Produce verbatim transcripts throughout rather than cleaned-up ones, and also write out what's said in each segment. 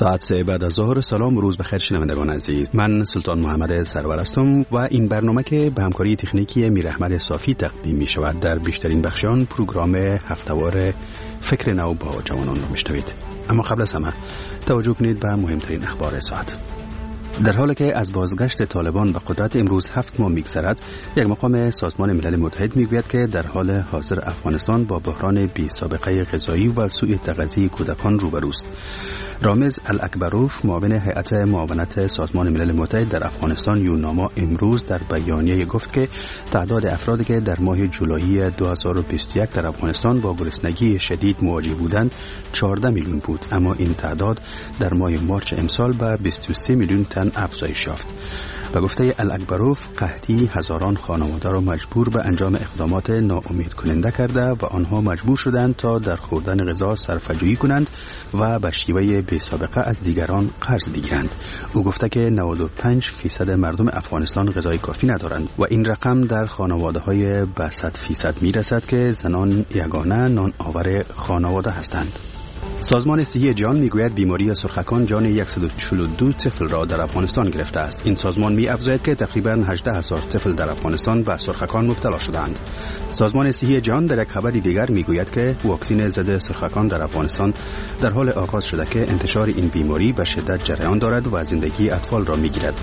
ساعت سه بعد از ظهر. سلام و روز بخیر شنوندگان عزیز. من سلطان محمد سرور هستم و این برنامه که به همکاری تکنیکی میر احمد صافی تقدیم می شود در بیشترین بخشان پروگرام هفته‌وار فکر نو با جوانان را میشنوید. اما قبل از همه توجه کنید به مهمترین اخبار ساعت. در حالی که از بازگشت طالبان به قدرت امروز هفت ماه می‌گذرد، یک مقام سازمان ملل متحد میگوید که در حال حاضر افغانستان با بحران بی سابقه غذایی و سوء تغذیه کودکان روبروست. رامز الاکبروف، معاون هیئت معاونت سازمان ملل متحد در افغانستان یوناما، امروز در بیانیه گفت که تعداد افرادی که در ماه جولای دو هزار و بیست و یک در افغانستان با گرسنگی شدید مواجه بودند چهارده میلیون بود، اما این تعداد در ماه مارچ امسال به بیست و سه میلیون تن افزایش یافت. به گفته الاکبروف، قحطی هزاران خانواده را مجبور به انجام اقدامات ناامید کننده کرده و آنها مجبور شدند تا در خوردن غذا صرفه‌جویی کنند و به شیوه بی سابقه از دیگران قرض بگیرند. او گفته که نود و پنج فیصد مردم افغانستان غذای کافی ندارند و این رقم در خانواده‌های به صد فیصد میرسد که زنان یگانه نان آور خانواده هستند. سازمان صحی جهان میگوید بیماری سرخکان جان صد و چهل و دو طفل را در افغانستان گرفته است. این سازمان می‌افزاید که تقریباً هجده هزار طفل در افغانستان به سرخکان مبتلا شدند. سازمان صحی جهان در یک خبر دیگر میگوید که واکسن ضد سرخکان در افغانستان در حال آغاز شده که انتشار این بیماری به شدت جریان دارد و زندگی اطفال را میگیرد.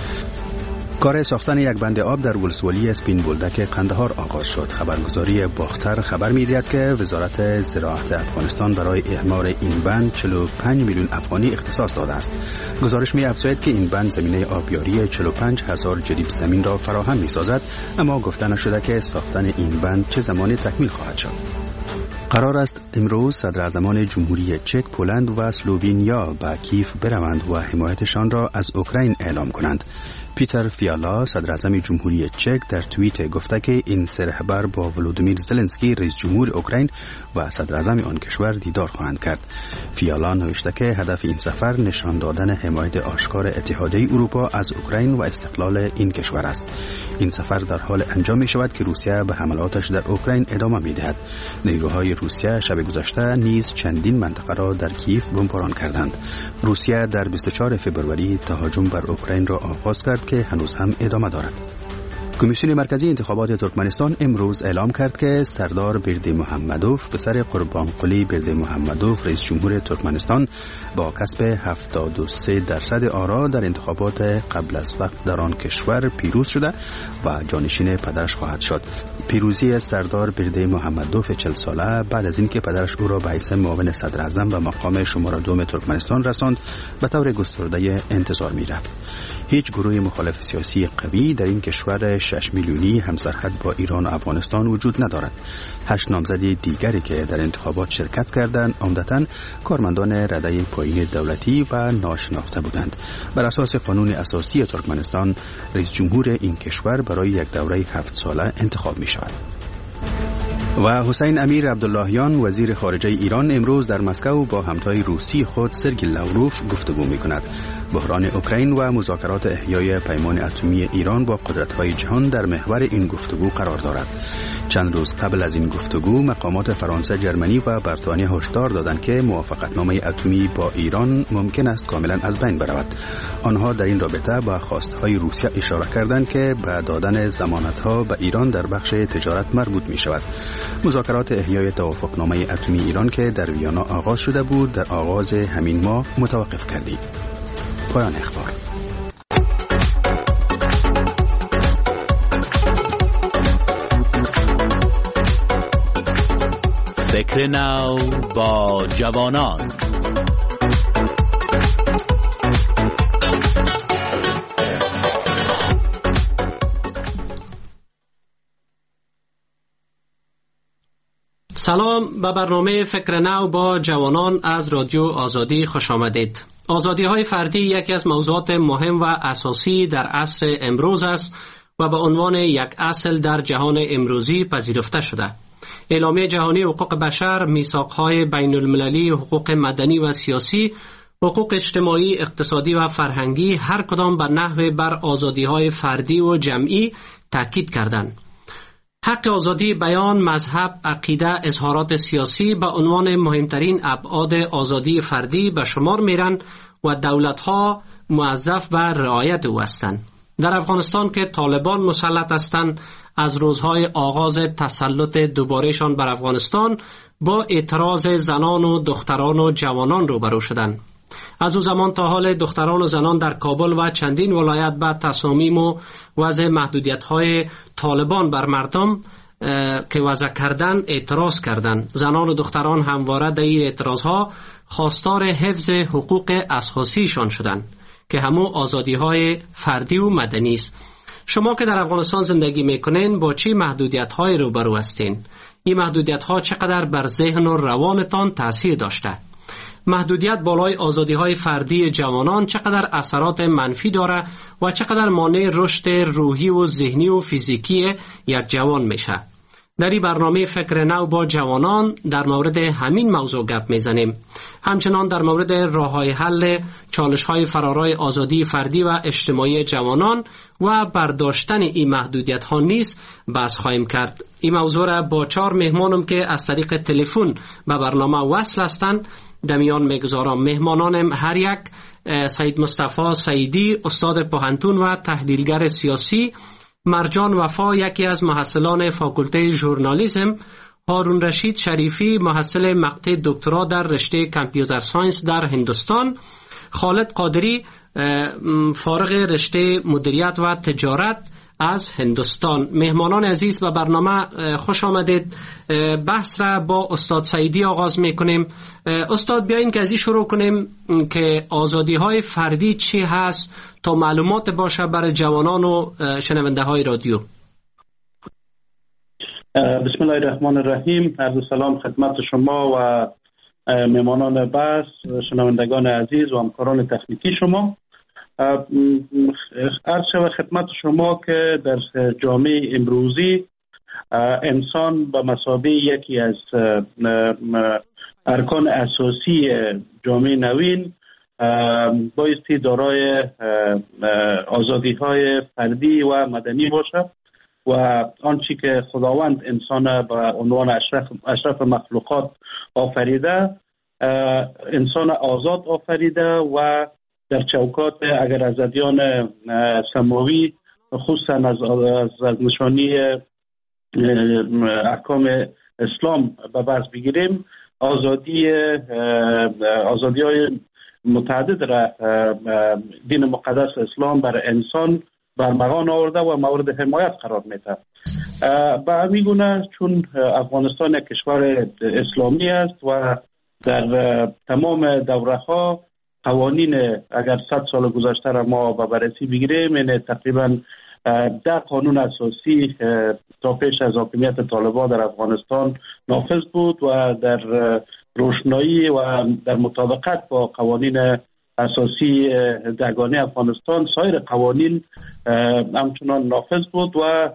کار ساختن یک بند آب در ولسوالی اسپین بولدک قندهار آغاز شد. خبرگزاری باختر خبر می‌دهد که وزارت زراعت افغانستان برای اعمار این بند چهل و پنج میلیون افغانی اختصاص داده است. گزارش می‌افزاید که این بند زمینه آبیاری چهل و پنج هزار جریب زمین را فراهم می‌سازد، اما گفته نشده که ساختن این بند چه زمانی تکمیل خواهد شد. قرار است امروز صدراعظمان جمهوری چک، پولند و اسلوونیا به کیف بروند و حمایتشان را از اوکراین اعلام کنند. پیتر فیالا، صدراعظم جمهوری چک، در توییت گفته که این سه رهبر با ولودیمیر زلنسکی رئیس جمهور اوکراین و صدراعظم آن کشور دیدار خواهند کرد. فیالا نوشته که هدف این سفر نشان دادن حمایت آشکار اتحادیه اروپا از اوکراین و استقلال این کشور است. این سفر در حال انجام می شود که روسیه به حملاتش در اوکراین ادامه می دهد. نیروهای روسیه شب گذشته نیز چندین منطقه را در کیف بمباران کردند. روسیه در بیست و چهارم فوریه تهاجم بر اوکراین را آغاز کرد که هنوز هم ادامه دارد. کمیسیون مرکزی انتخابات ترکمنستان امروز اعلام کرد که سردار بردیمحمدوف پسر قربانقلی بردیمحمدوف رئیس جمهور ترکمنستان با کسب هفتاد و سه درصد آرا در انتخابات قبل از وقت در آن کشور پیروز شده و جانشین پدرش خواهد شد. پیروزی سردار بردیمحمدوف چهل ساله بعد از اینکه پدرش او را به حیث معاون صدر اعظم به مقام شماره دوم ترکمنستان رساند، به طور گسترده انتظار می‌رفت. هیچ گروه مخالف سیاسی قوی در این کشور شش میلیونی همسرحد با ایران و افغانستان وجود ندارد. هشت نامزد دیگری که در انتخابات شرکت کردند عمدتاً کارمندان رده پایین دولتی و ناشناخته بودند. بر اساس قانون اساسی ترکمنستان، رئیس جمهور این کشور برای یک دوره هفت ساله انتخاب می شود. و حسین امیر عبداللهیان وزیر خارجه ایران امروز در مسکو با همتای روسی خود سرگی لاوروف گفتگو می کند. بحران اوکراین و مذاکرات احیای پیمان اتمی ایران با قدرت‌های جهان در محور این گفتگو قرار دارد. چند روز قبل از این گفتگو مقامات فرانسه، جرمنی و بریتانیا هشدار دادند که موافقتنامه اتمی با ایران ممکن است کاملا از بین برود. آنها در این رابطه به خواستهای روسیه اشاره کردند که به دادن ضمانت‌ها به ایران در بخش تجارت مربوط می شود. مذاکرات احیای توافقنامه اتمی ایران که در ویانا آغاز شده بود در آغاز همین ماه متوقف کردید. پایان اخبار. فکر نو با جوانان. سلام، به برنامه فکر نو با جوانان از رادیو آزادی خوش آمدید. آزادی های فردی یکی از موضوعات مهم و اساسی در عصر امروز است و به عنوان یک اصل در جهان امروزی پذیرفته شده. اعلامیه جهانی حقوق بشر، میثاق‌های بین المللی حقوق مدنی و سیاسی، حقوق اجتماعی، اقتصادی و فرهنگی هر کدام به نحو بر آزادی‌های فردی و جمعی تاکید کردند. حق آزادی بیان، مذهب، عقیده، اظهارات سیاسی به عنوان مهمترین ابعاد آزادی فردی به شمار میرند و دولت‌ها موظف و رعایت او هستند. در افغانستان که طالبان مسلط هستند، از روزهای آغاز تسلط دوبارهشان بر افغانستان با اعتراض زنان و دختران و جوانان روبرو شدند. از او زمان تا حال دختران و زنان در کابل و چندین ولایت بعد تصامیم و وضع محدودیت‌های طالبان بر مردم که وضع کردن اعتراض کردند. زنان و دختران همواره در این اعتراضها خواستار حفظ حقوق اساسیشان شدند که همو آزادی‌های فردی و مدنی است. شما که در افغانستان زندگی میکنین با چه محدودیت‌های روبرو هستین؟ این محدودیت‌ها چقدر بر ذهن و روانتان تاثیر داشته؟ محدودیت بالای آزادی‌های فردی جوانان چقدر اثرات منفی داره و چقدر مانع رشد روحی و ذهنی و فیزیکی یک جوان میشه؟ در این برنامه فکر نو با جوانان در مورد همین موضوع گپ میزنیم. همچنان در مورد راه‌های حل چالش‌های فرارای آزادی فردی و اجتماعی جوانان و برداشتن این محدودیت‌ها نیز بحث خواهیم کرد. این موضوع را با چهار مهمانم که از طریق تلفن به برنامه وصل هستند در میان میگذارم. مهمانانم هر یک سید مصطفی سعیدی، استاد پوهنتون و تحلیلگر سیاسی، مرجان وفا یکی از محصلان فاکولته ژورنالیسم، هارون رشید شریفی محصل مقطع دکترا در رشته کامپیوتر ساینس در هندوستان، خالد قادری فارغ رشته مدیریت و تجارت از هندوستان. مهمانان عزیز به برنامه خوش آمدید. بحث را با استاد سعیدی آغاز میکنیم. استاد بیاین که از این شروع کنیم که آزادی های فردی چی هست تا معلومات باشه برای جوانان و شنونده های رادیو. بسم الله الرحمن الرحیم. عرض سلام خدمت شما و مهمانان بحث، شنوندگان عزیز و همکاران تکنیکی شما. عرض شود خدمت شما که در جامعه امروزی انسان به مثابه یکی از ارکان اساسی جامعه نوین بایستی دارای آزادی‌های فردی و مدنی باشد و آنچه که خداوند انسان به عنوان اشرف, اشرف مخلوقات آفریده، انسان آزاد آفریده و در چوکات اگر از ادیان سماوی خصوصا از, از, از نشانی احکام اسلام به بحث بگیریم، آزادی آزادی های متعدد را دین مقدس اسلام بر انسان برمغان آورده و مورد حمایت قرار میده. به همین گونه چون افغانستان یک کشور اسلامی است و در تمام دوره ها قوانین اگر صد سال گذشته را ما به بررسی بگیریم، یعنی تقریبا ده قانون اساسی تا پیش از حاکمیت طالبان در افغانستان نافذ بود و در روشنایی و در مطابقت با قوانین اساسی دگانه افغانستان سایر قوانین همچنان نافذ بود و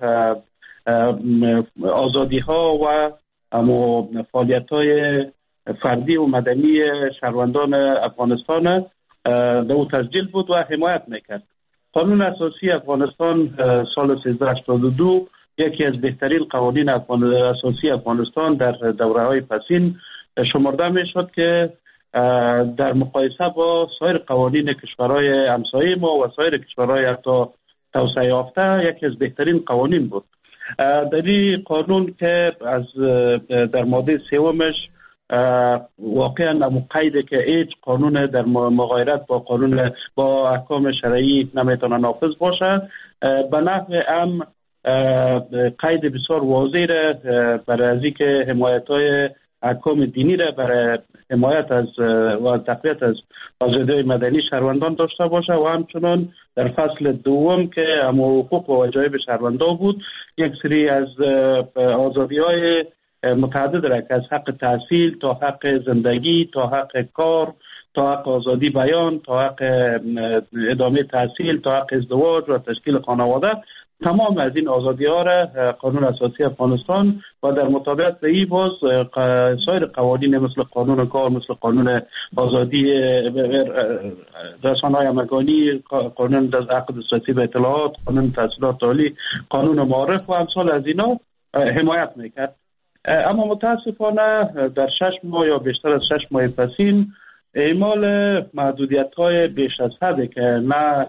آزادی ها و فعالیت های فردی و مدنی شهروندان افغانستان به او تسجیل بود و حمایت میکرد. قانون اساسی افغانستان سال سیزده هشتاد و دو یکی از بهترین قوانین اساسی افغانستان در دوره های پسین شمرده میشد که در مقایسه با سایر قوانین کشورهای همسایه ما و سایر کشورهای حتی توسعه یافته یکی از بهترین قوانین بود. در این قانون که از در ماده سومش واقعا مقیده که هیچ قانون در مغایرت با قانون با احکام شرعی نمیتونه نافذ باشه، به نحو هم قید بسیار واضح را برای از اینکه حمایت‌های احکام دینی را برای حمایت از و تقویت از آزادی مدنی شهروندان داشته باشه و همچنان در فصل دوم که هم حقوق و وجایب شهروندان بود یک سری از آزادی‌های متعدد را که از حق تحصیل تا حق زندگی تا حق کار تا حق آزادی بیان تا حق ادامه تحصیل تا حق ازدواج و تشکیل خانواده، تمام از این آزادی ها را قانون اساسی افغانستان و در مطابقت با این باز سایر قوانین مثل قانون کار، مثل قانون آزادی رسانه‌های همگانی، قانون عقد دسترسی به اطلاعات، قانون تحصیلات عالی، قانون معارف و امثال از اینا حمایت میکرد. اما متاسفانه در شش ماه یا بیشتر از شش ماه پسین اعمال محدودیت های بیش از حده که نه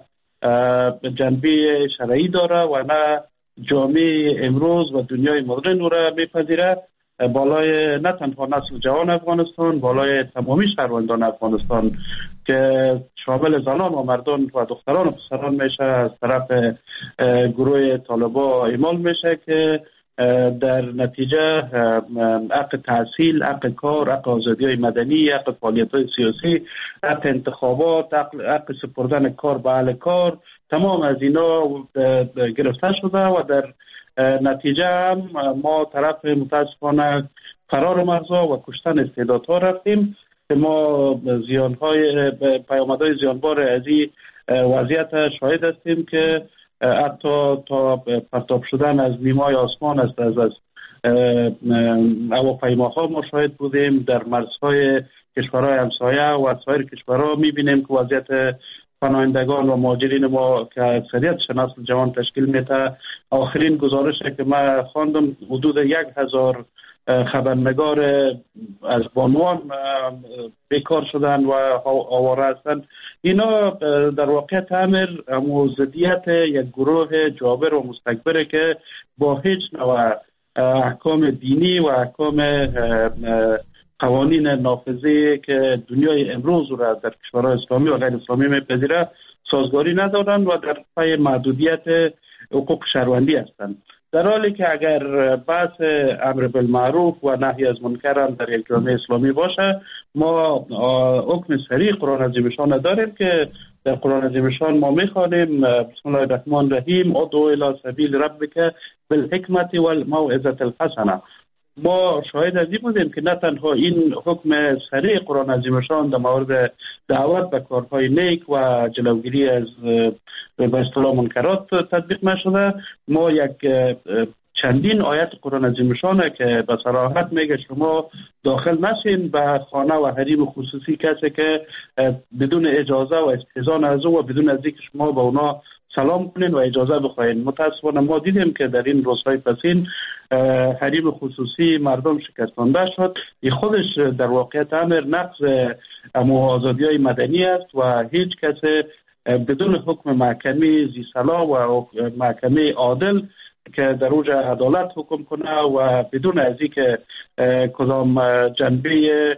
جنبه شرعی داره و نه جامعه امروز و دنیای مدرن او را میپذیره، بالای نه تنها نسل جوان افغانستان، بالای تمامی شهروندان افغانستان که شامل زنان و مردان و دختران و پسران میشه از طرف گروه طالبا اعمال میشه که در نتیجه حق تحصیل، حق کار، حق آزادی های مدنی، حق فعالیت های سیاسی، حق انتخابات، حق سپردن کار به اهل کار، تمام از اینا گرفته شده و در نتیجه هم ما طرف متاسفانه فرار مغزا و کشتن استعدادها رفتیم که ما زیانهای پیامدهای زیانبار از این وضعیت شاهد هستیم که حتی تا پرتاب شدن از نیمای آسمان است از از هواپیماها ما شاهد بودیم. در مرزهای کشورهای همسایه و سایر کشورها میبینیم که وضعیت پناهندگان و مهاجرین ما که اکثریتش نسل جوان تشکیل میده. آخرین گزارشی که من خواندم حدود یک هزار خبرنگار از بانوان بیکار شدن و آواره هستند. اینا در واقع امر موضوعیت یک گروه جابر و مستکبره که با هیچ نوع احکام دینی و احکام قوانین نافذه که دنیای امروز را در کشورهای اسلامی و غیر اسلامی میپذیره سازگاری ندارند و در پای محدودیت حقوق شهروندی هستند. در حالی که اگر بحث امر بالمعروف و نهی از منکر هم در یک جامعه اسلامی باشه، ما حکم صریح قرآن عظیمشان داریم که در قرآن عظیمشان ما میخوانیم بسم الله الرحمن الرحیم ادعو الی سبیل ربک بالحکمت والموعظة الحسنه. ما شاهد از این بودیم که نه تنها این حکم صریح قرآن عظیمشان در مورد دعوت به کارهای نیک و جلوگیری از به اصطلاح منکرات تطبیق نشده، ما یک چندین آیت قرآن عظیمشان که به صراحت میگه شما داخل نشین به خانه و حریم خصوصی کسی که بدون اجازه و استئذان از او و بدون از اینکه شما به اونا سلام کنین و اجازه بخواین. متاسفانه ما دیدیم که در این روزهای پسین حریم خصوصی مردم شکستانده شد. این خودش در واقع امر نقض آزادی های مدنی است و هیچ کس بدون حکم محکمه ذی صلاح و محکمه عادل که در اوج عدالت حکم کنه و بدون از اینکه کدام جنبه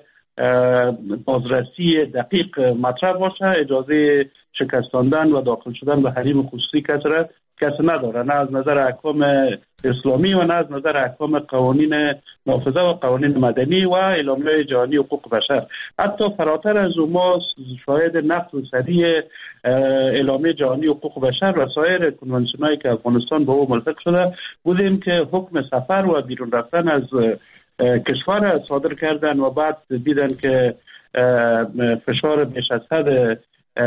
بازرسی دقیق مطرح باشه اجازه شکستاندن و داخل شدن به حریم خصوصی کسی را کسی نداره، نه از نظر احکام اسلامی و نه از نظر احکام قوانین نافذه و قوانین مدنی و اعلامیه جهانی حقوق بشر. حتی فراتر از اون ما شاهد نقض صریح اعلامیه جهانی حقوق بشر و سایر کنوانسیونایی که افغانستان به او ملحق شده بودیم که حکم سفر و بیرون رفتن از کشور صادر کردن و بعد دیدن که فشار بیش از حد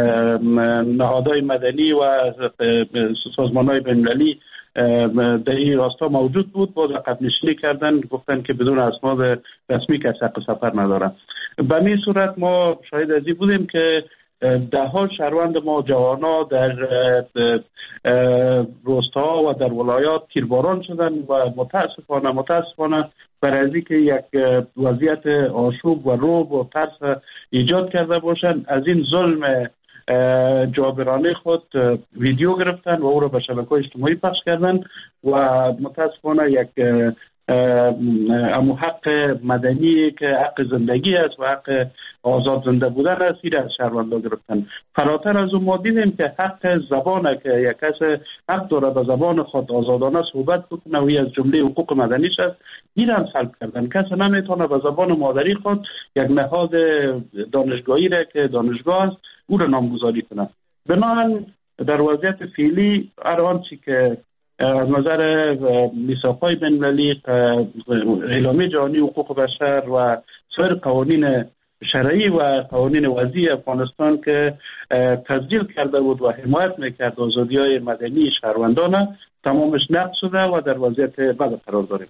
نهادهای مدنی و سازمان‌های بین‌المللی در این راستا موجود بود، باز عقب نشینی کردن، گفتن که بدون اسناد رسمی کسی حق سفر نداره. به این صورت ما شاهد از این بودیم که ده ها شهروند ما جوانا در روستاها و در ولایات تیرباران شدن و متاسفانه متاسفانه برای که یک وضعیت آشوب و رعب و ترس ایجاد کرده باشند از این ظلم جابرانه خود ویدیو گرفتن و او را به شبکه‌های اجتماعی پخش کردن و متاسفانه یک امو حق مدنی که حق زندگی است و حق آزاد زنده بودن است این از شهروندان گرفتن. فراتر از اون ما دیدیم که حق زبانه که یک کس حق داره به زبان خود آزادانه صحبت بکنه و از جمله حقوق مدنیش است این هم سلب کردن. کسی نمیتونه به زبان مادری خود یک نهاد دانشگاهی را که دانشگاه است او را نامگذاری کنه. بنابراین در وضعیت فعلی هر آنچه که از نظر میثاق‌های بین‌المللی، اعلامیه جهانی حقوق بشر و سایر قوانین شرعی و قوانین وضعی افغانستان که تسجیل کرده بود و حمایت میکرد آزادی‌های مدنی شهروندان تمامش نقض شده و در وضعیت بد قرار داریم.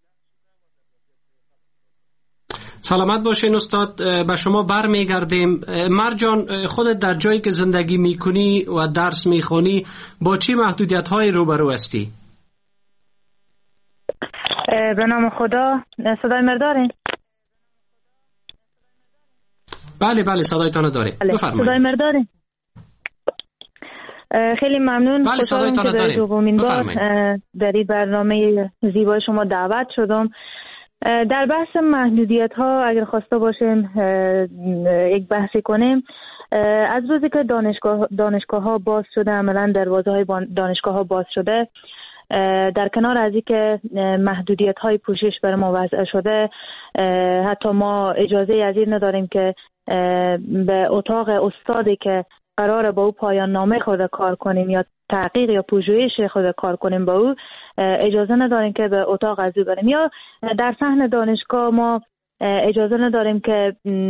سلامت باشین استاد. به شما بر میگردیم. مرجان، خودت در جایی که زندگی میکنی و درس میخونی با چی محدودیت های روبرو هستی؟ به نام خدا. صدای من دارین؟ بله بله صدایتان داریم. بفرمایید. صدای من داریم. خیلی ممنون. بله صدایتان داریم. دومین بار در این برنامه زیبای شما دعوت شدم. در بحث محدودیت ها اگر خواسته باشیم یک بحثی کنیم، از روزی که دانشگاه دانشگاه ها باز شده، عملا دروازه های دانشگاه ها باز شده، در کنار از اینکه محدودیت های پوشش بر ما وضع شده، حتی ما اجازه از این نداریم که به اتاق استادی که قراره با او پایان نامه خود کار کنیم یا تحقیق یا پژوهش خود کار کنیم با او اجازه نداریم که به اتاق از او بریم، یا در صحن دانشگاه ما اجازه نداریم که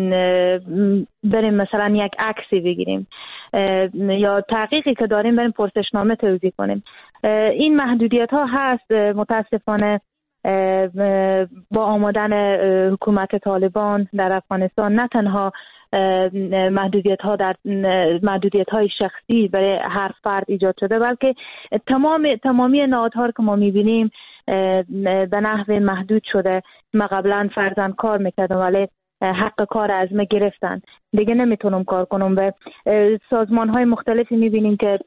بریم مثلا یک عکسی بگیریم یا تحقیقی که داریم بریم پرسشنامه توزیع کنیم. این محدودیت ها هست. متاسفانه با آمدن حکومت طالبان در افغانستان نه تنها محدودیت ها در محدودیت های شخصی برای هر فرد ایجاد شده، بلکه تمام تمامی نهادها که ما میبینیم به نحو محدود شده. ما قبلا فرضاً کار میکردم ولی حق کار از ما گرفتن، دیگه نمیتونم کار کنم. به سازمان های مختلفی میبینیم که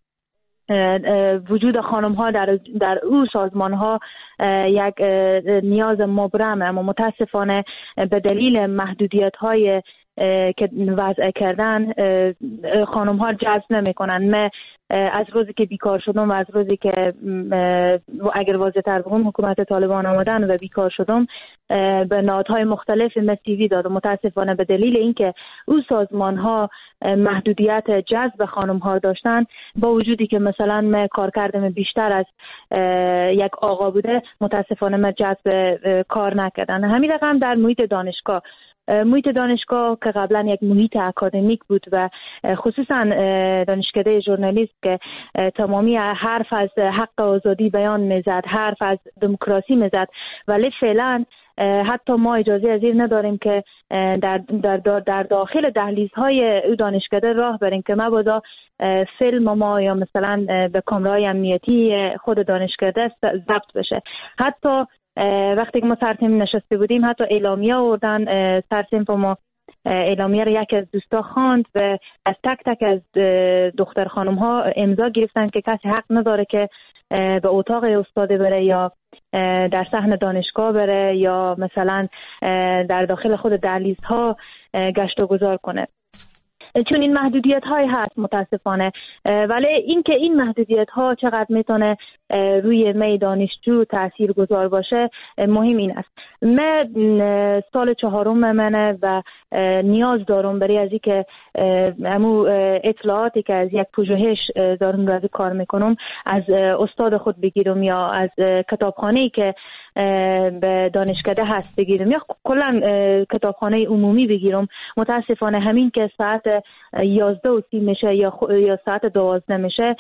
وجود خانم ها در, در او سازمان ها یک نیاز مبرمه، اما متاسفانه به دلیل محدودیت های که وضع کردن خانم ها جذب نمی کنن. من از روزی که بیکار شدم و از روزی که اگر واضح تر بگم حکومت طالبان آمدن و بیکار شدم به نهادهای مختلف من سیوی دادم. متاسفانه به دلیل اینکه او سازمان ها محدودیت جذب خانم ها داشتن، با وجودی که مثلا من کار کردم بیشتر از یک آقا بوده، متاسفانه من جذب کار نکردن. همین رقم در محیط دانشگاه محیط دانشگاه که قبلا یک محیط اکادمیک بود و خصوصا دانشکده ژورنالیست که تمامی حرف از حق آزادی بیان میزد، حرف از دموکراسی میزد، ولی فعلا حتی ما اجازه از این نداریم که در, در, در داخل دهلیزهای دانشکده راه بریم که مبادا فیلم ما یا مثلا به کامرای امنیتی خود دانشکده ضبط بشه. حتی وقتی که ما سرتیم نشسته بودیم حتی اعلامیه آوردن، سرتیم با ما اعلامیه رو یکی از دوستا خواند و از تک تک از دختر خانم ها امضا گرفتن که کسی حق نداره که به اتاق استاد بره یا در صحن دانشگاه بره یا مثلا در داخل خود دهلیزها گشت و گذار کنه، چون این محدودیت های هست متاسفانه. ولی اینکه این محدودیت ها چقدر میتونه روی می دانشجو تأثیر گذار باشه مهم این است. من سال چهارم منه و نیاز دارم برای از اینکه همو اطلاعاتی که از یک پژوهش دارم روی کار میکنم از استاد خود بگیرم یا از کتابخانه‌ای که به دانشکده هست بگیرم یا کلا کتابخانه عمومی بگیرم. متاسفانه همین که ساعت یازده و سی میشه یا یا ساعت دوازده میشه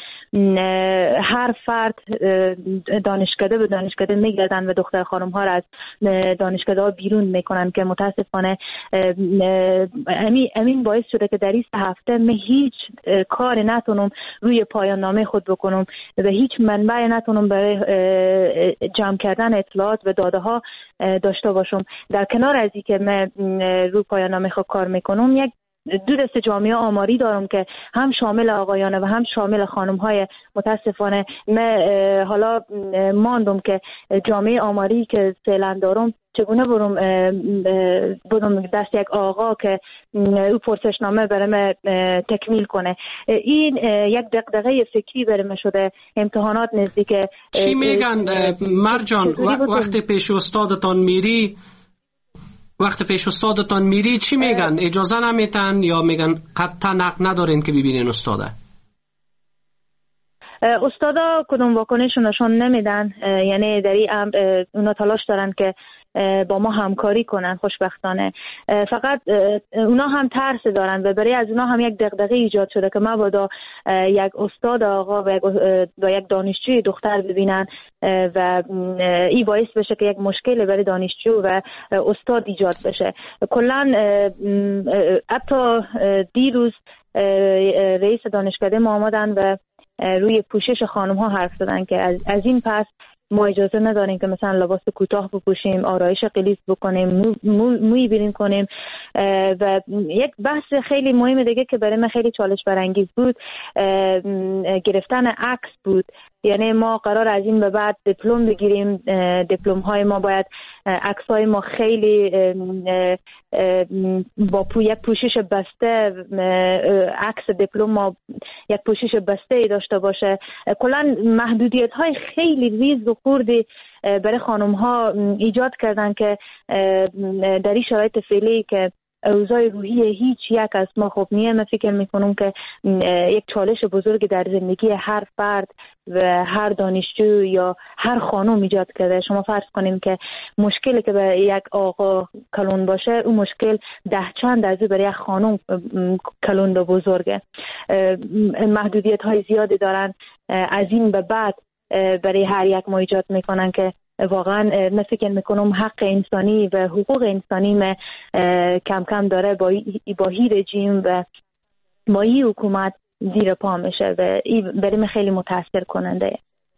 هر فرد دانشکده به دانشکده میگردن و دختر خانم ها را از دانشکده ها بیرون میکنن که متاسفانه همین همین باعث شده که در این هفته من هیچ کار نتونم روی پایان نامه خود بکنم و هیچ منبع نتونم برای جمع کردن اطلاعات و داده ها داشته باشم. در کنار از این که من روی پایان نامه خود کار میکنم، یک دو دست جامعه آماری دارم که هم شامل آقایانه و هم شامل خانم های. متاسفانه من حالا ماندم که جامعه آماری که فعلا دارم چگونه برم برم دست یک آقا که او پرسشنامه برام تکمیل کنه. این یک دغدغه فکری برام شده. امتحانات نزدیک. چی میگن مرجان وقتی پیش استادتان میری وقتی پیش استادتان میری چی میگن؟ اجازه نمیتن یا میگن قطعا حق ندارین که ببینین استاده؟ استادا کدوم واکنش نشون نمیدن، یعنی در این امر اونا تلاش دارن که با ما همکاری کنن. خوشبختانه فقط اونا هم ترس دارن و برای از اونا هم یک دغدغه ایجاد شده که مبادا یک استاد آقا و یک, و یک دانشجوی دختر ببینن و این باعث بشه که یک مشکل برای دانشجو و استاد ایجاد بشه. کلا حتی دیروز رئیس دانشکده ما آمدن و روی پوشش خانم ها حرف زدن که از, از این پس ما اجازه نداریم که مثلا لباس کوتاه بپوشیم، آرایش غلیظ بکنیم، مو مو موی برین کنیم. و یک بحث خیلی مهم دیگه که برای من خیلی چالش برانگیز بود گرفتن عکس بود. یعنی ما قرار از این به بعد دیپلم بگیریم، دیپلم های ما باید عکس های ما خیلی با یک پوشش بسته، عکس دیپلم ما یک پوشش بسته ای داشته باشه. کلا محدودیت های خیلی ریز و خوردی برای خانم ها ایجاد کردن که در این شرایط فعلی که اوضاع روحی هیچ یک از ما خوب نیه. من فکر میکنم که یک چالش بزرگ در زندگی هر فرد و هر دانشجو یا هر خانم ایجاد کرده. شما فرض کنیم که مشکلی که به یک آقا کلون باشه، اون مشکل ده چند از او برای یک خانم کلون و بزرگه. محدودیت های زیادی دارن. از این به بعد برای هر یک ما ایجاد میکنن که واقعا من فکر میکنم حق انسانی و حقوق انسانی ما کم کم داره با با هی رژیم و با هی حکومت زیر پا میشه و این برای من خیلی متاثر کننده.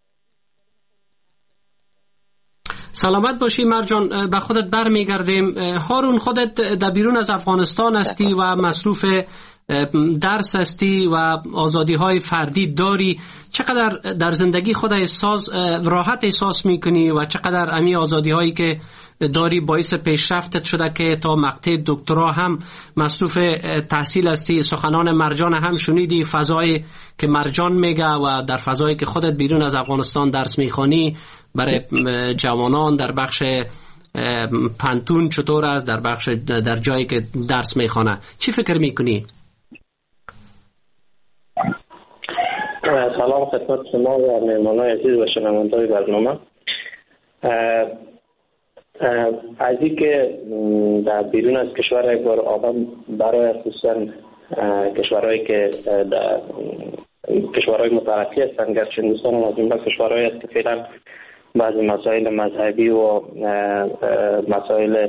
سلامت باشی مرجان. به خودت برمیگردیم. هارون، خودت در بیرون از افغانستان هستی و مصروف درس هستی و آزادی های فردی داری. چقدر در زندگی خود احساس راحت احساس میکنی و چقدر امی آزادی هایی که داری باعث پیشرفتت شده که تا مقطع دکترا هم مصروف تحصیل هستی؟ سخنان مرجان هم شنیدی، فضایی که مرجان میگه و در فضایی که خودت بیرون از افغانستان درس میخوانی برای جوانان در بخش پانتون چطور است، در بخش در جایی که درس میخوانه چی فکر میکنی؟ سلام خدمت شما و مهمانان عزیز و شنوندگان برنامه. از این که در بیرون از کشور یک بار آدم برای خصوصا کشورهایی که در کشورهای مترقی هستند، گرچه هندوستان هم از این کشورهایی است که فعلا بعضی مسائل مذهبی و مسائل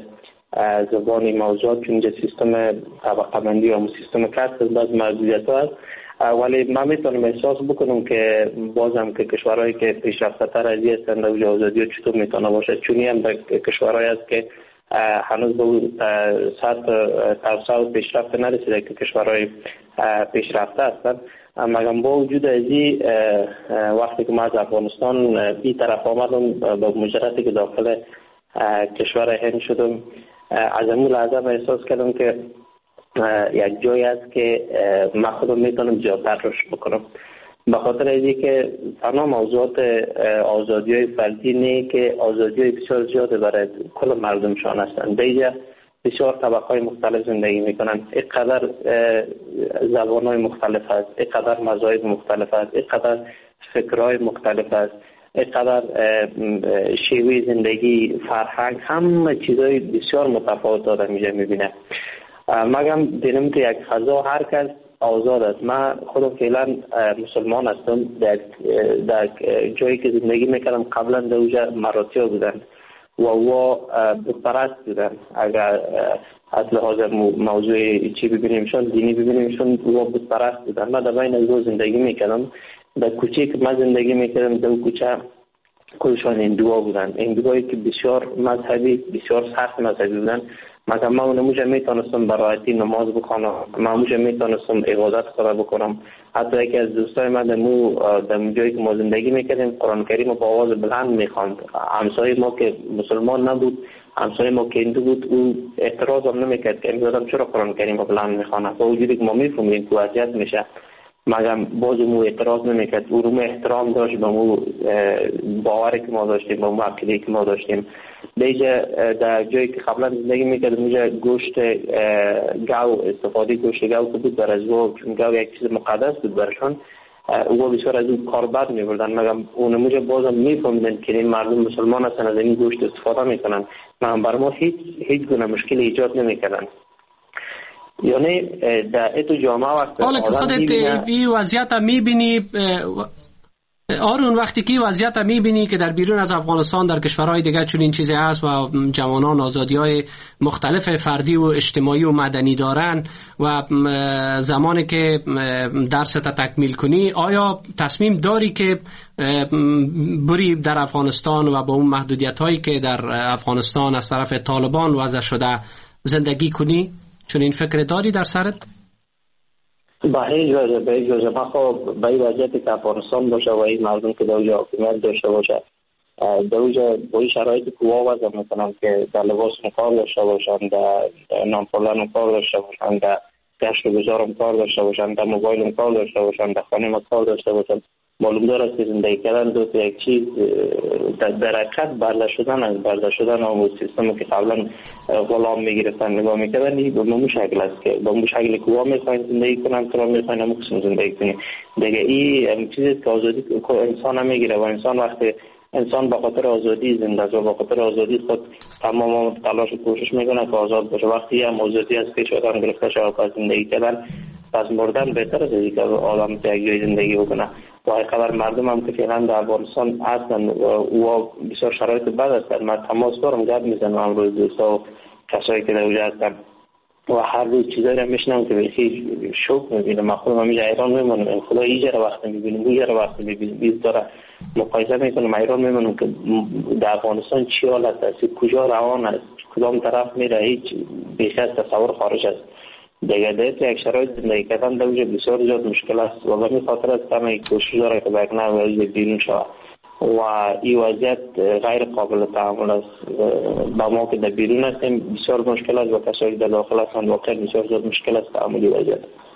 زبانی موضوعات که اینجا سیستم طبقه بندی و سیستم کست از بعض محدودیت ها هست، ولی من میتونم احساس بکنم که بازم که کشورهایی که پیشرفته تر از این هستند و آزادی چطور میتونه باشه، چونی هم در کشورهایی است که هنوز به سطح توسعه و پیشرفت نرسیده که کشورهای پیشرفته هستند. مگم با وجود از این وقتی که من از افغانستان این طرف آمدم به مجردی که داخل کشور هند شدم، از همون لحظه احساس کردم که یک جایی است که من خودم میتونم زیادتر رشد بکنم، به خاطر اینکه که تمام موضوعات آزادی های فردی نه که آزادی های بسیار زیاده برای کل مردمشان هستند. دیگه بسیار طبقه های مختلف زندگی میکنن، اینقدر زبان های مختلف هست، اینقدر مذاهب مختلف هست، اینقدر فکرهای مختلف هست، اینقدر شیوه زندگی، فرهنگ، همه چیزهای بسیار متفاوت آدم اینجا میبینه. مگم دیدم که یک فضا هر کس آزاد است. من خودم فعلا مسلمان هستم، در, در جایی که زندگی میکردم قبلا در اونجا مراتیا بودن و و بتپرست بودن. اگر از لحاظ موضوع چی ببینیمشون، دینی ببینیمشون، و بتپرست بودن. من در بین از زندگی میکردم. در کوچه که من زندگی میکردم در کوچه کلشان هندوها بودن، هندوهایی که بسیار مذهبی، بسیار سخت مذهبی بودن. مثلا من اونموجه میتونستم برایتی نماز بخونم، من اونموجه میتونستم عبادت خدا بکنم. حتی یکی از دوستای من دمو دم جایی که ما زندگی میکردیم قرآن کریم رو با آواز بلند میخواند. همسایه ما که مسلمان نبود، همسایه ما که هندو بود، او اعتراض هم نمیکرد که این آدم چرا قرآن کریم رو بلند میخوانه، با وجودی که ما میفهمیم که اذیت میشه، مگم باز مو اعتراض نمیکرد. او رو احترام داشت به مو باوری که ما داشتیم، به مو عقیده‌ای که ما داشتیم. دیگه در جایی که قبلا زندگی میکرد اونجا گوشت گاو، استفاده گوشت گاو که بود بر از او، چون گاو یک چیز مقدس بود برشان، او بسیار از اون کاربرد میبردن. مگم اونموجه بازم میفهمیدن که این مردم مسلمان هستن از این گوشت استفاده میکنن، مگم بر ما هیچ هیچ گونه مشکل ایجاد نمیکردن. یعنی در اتو جامعه وقت حالا که خودت این وضعیت میبینی، آرون وقتی که وضعیت میبینی که در بیرون از افغانستان در کشورهای دیگه چون این چیزی هست و جوانان آزادی‌های مختلف فردی و اجتماعی و مدنی دارن و زمانی که درس تا تکمیل کنی آیا تصمیم داری که بری در افغانستان و با اون محدودیت‌هایی که در افغانستان از طرف طالبان وضع شده زندگی کنی؟ چون این فکر داری در سرت؟ به هیچ وجه به هیچ وجه من خب به این وضعیتی که افغانستان باشه و این مردم که در اونجا حکومت داشته باشه در اونجا با این شرایطی که وضع میکنم که در لباس کار داشته باشن، در نانپالن کار داشته باشن، در گشت و گذارم کار داشته باشن، در موبایلم کار داشته باشن، در خانه کار داشته باشن. معلوم داره که زندگی کردن دو تا یک چیز در درکت برده شدن از برده شدن و سیستمی که قبلا غلام میگرفتن نگاه میکردن این به اون شکل است که به اون شکلی که وا میخواین زندگی کنن تو را میخواین هم قسم زندگی کنی دیگه. این چیزی که آزادی انسان هم میگیره و انسان وقتی انسان به خاطر آزادی زنده است و به خاطر آزادی خود تمام تلاش و کوشش میکنه که آزاد باشه. وقتی هم آزادی از پیش آدم گرفته شد و زندگی کردن پس مردن بهتر از اینکه آدم تو یک جای زندگی بکنه. و خبر مردم هم که فعلا در افغانستان هستن و بسیار شرایط بد هستن. من تماس دارم گپ میزنم امروز دوستا و کسایی که در اونجا هستن و هر روز چیزایی رو میشنم که بخیر شوک میبینم. من خودم همیشه ایران میمونم خدا ایجا رو وقت میبینم اونجا رو وقت میبینم بیز داره مقایسه میکنم ایران میمونم که در افغانستان چی حالت است، کجا روان است، کدام طرف میره، هیچ بیش از تصور خارج است. دیگه دیگه یک شرایط زندگی کردن در اونجا بسیار زیاد مشکل است و به این خاطر است که کوشش داره که به یک نوع بیرون شود و این وضعیت غیر قابل تحمل است. با ما که در بیرون هستیم بسیار مشکل است و کسایی در داخل هستند واقعا بسیار زیاد مشکل است تحمل وضعیت.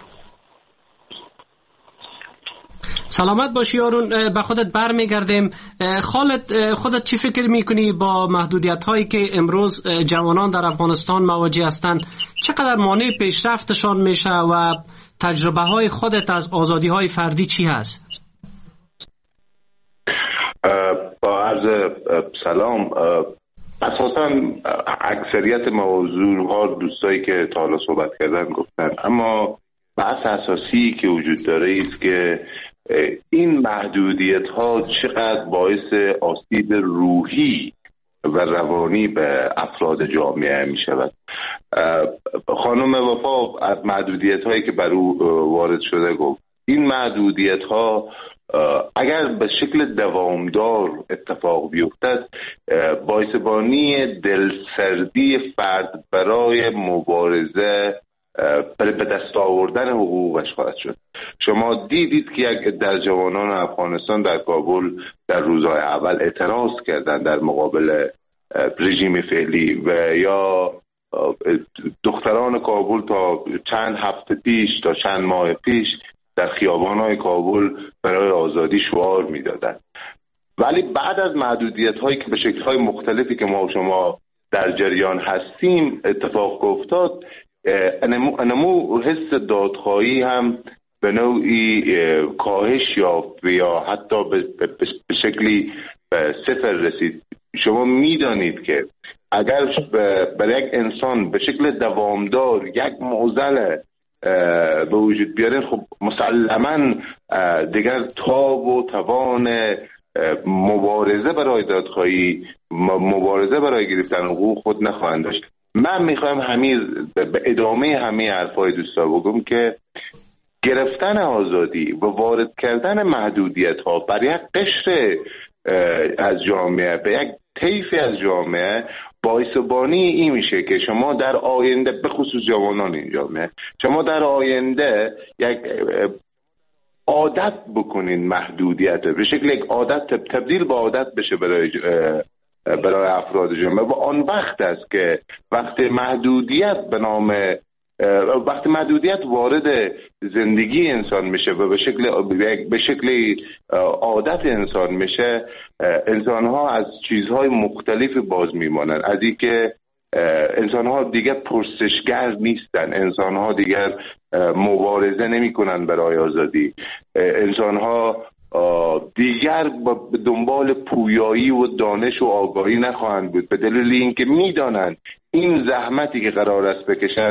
سلامت باشی آرون. به خودت برمیگردیم. خالد خودت چی فکر میکنی با محدودیت هایی که امروز جوانان در افغانستان مواجه هستند؟ چقدر مانع پیشرفتشان میشه و تجربه های خودت از آزادی های فردی چی هست؟ با عرض سلام، اساسا اکثریت موضوع ها دوستایی که تا حالا صحبت کردن گفتن، اما بحث اساسی که وجود داره است که این محدودیت ها چقدر باعث آسیب روحی و روانی به افراد جامعه می شود. خانم وفا از محدودیت هایی که بر او وارد شده گفت این محدودیت ها اگر به شکل دوامدار اتفاق بیفتد باعث بانی دلسردی فرد برای مبارزه برای به دست آوردن حقوقش خواهد شد. شما دیدید که یک در جوانان افغانستان در کابل در روزهای اول اعتراض کردند در مقابل رژیم فعلی و یا دختران کابل تا چند هفته پیش تا چند ماه پیش در خیابان‌های کابل برای آزادی شعار می‌دادند. ولی بعد از محدودیت‌هایی که به شکل‌های مختلفی که ما و شما در جریان هستیم اتفاق افتاد، انمو, انمو حس دادخواهی هم به نوعی کاهش یافت یا حتی به, به شکلی به صفر رسید. شما میدانید که اگر برای یک انسان به شکل دوامدار یک معضل به وجود بیارین، خب مسلماً دیگر تاب و توان مبارزه برای دادخواهی، مبارزه برای گرفتن حقوق خود نخواهند داشت. من میخوایم همین به ادامه همه حرفای دوستا بگم که گرفتن آزادی و وارد کردن محدودیت ها برای یک قشر از جامعه به یک طیفی از جامعه باعث بانی این میشه که شما در آینده به خصوص جوانان این جامعه شما در آینده یک عادت بکنین محدودیت به شکل یک عادت تبدیل به عادت بشه برای برای افراد جامعه و آن وقت است که وقتی محدودیت به نام وقتی محدودیت وارد زندگی انسان میشه و به شکل به شکل عادت انسان میشه، انسان ها از چیزهای مختلفی باز میمانند. از این که انسان ها دیگر پرسشگر نیستن، انسان ها دیگر مبارزه نمی کنن برای آزادی، انسان ها دیگر به دنبال پویایی و دانش و آگاهی نخواهند بود، به دلیل اینکه میدانند این زحمتی که قرار است بکشند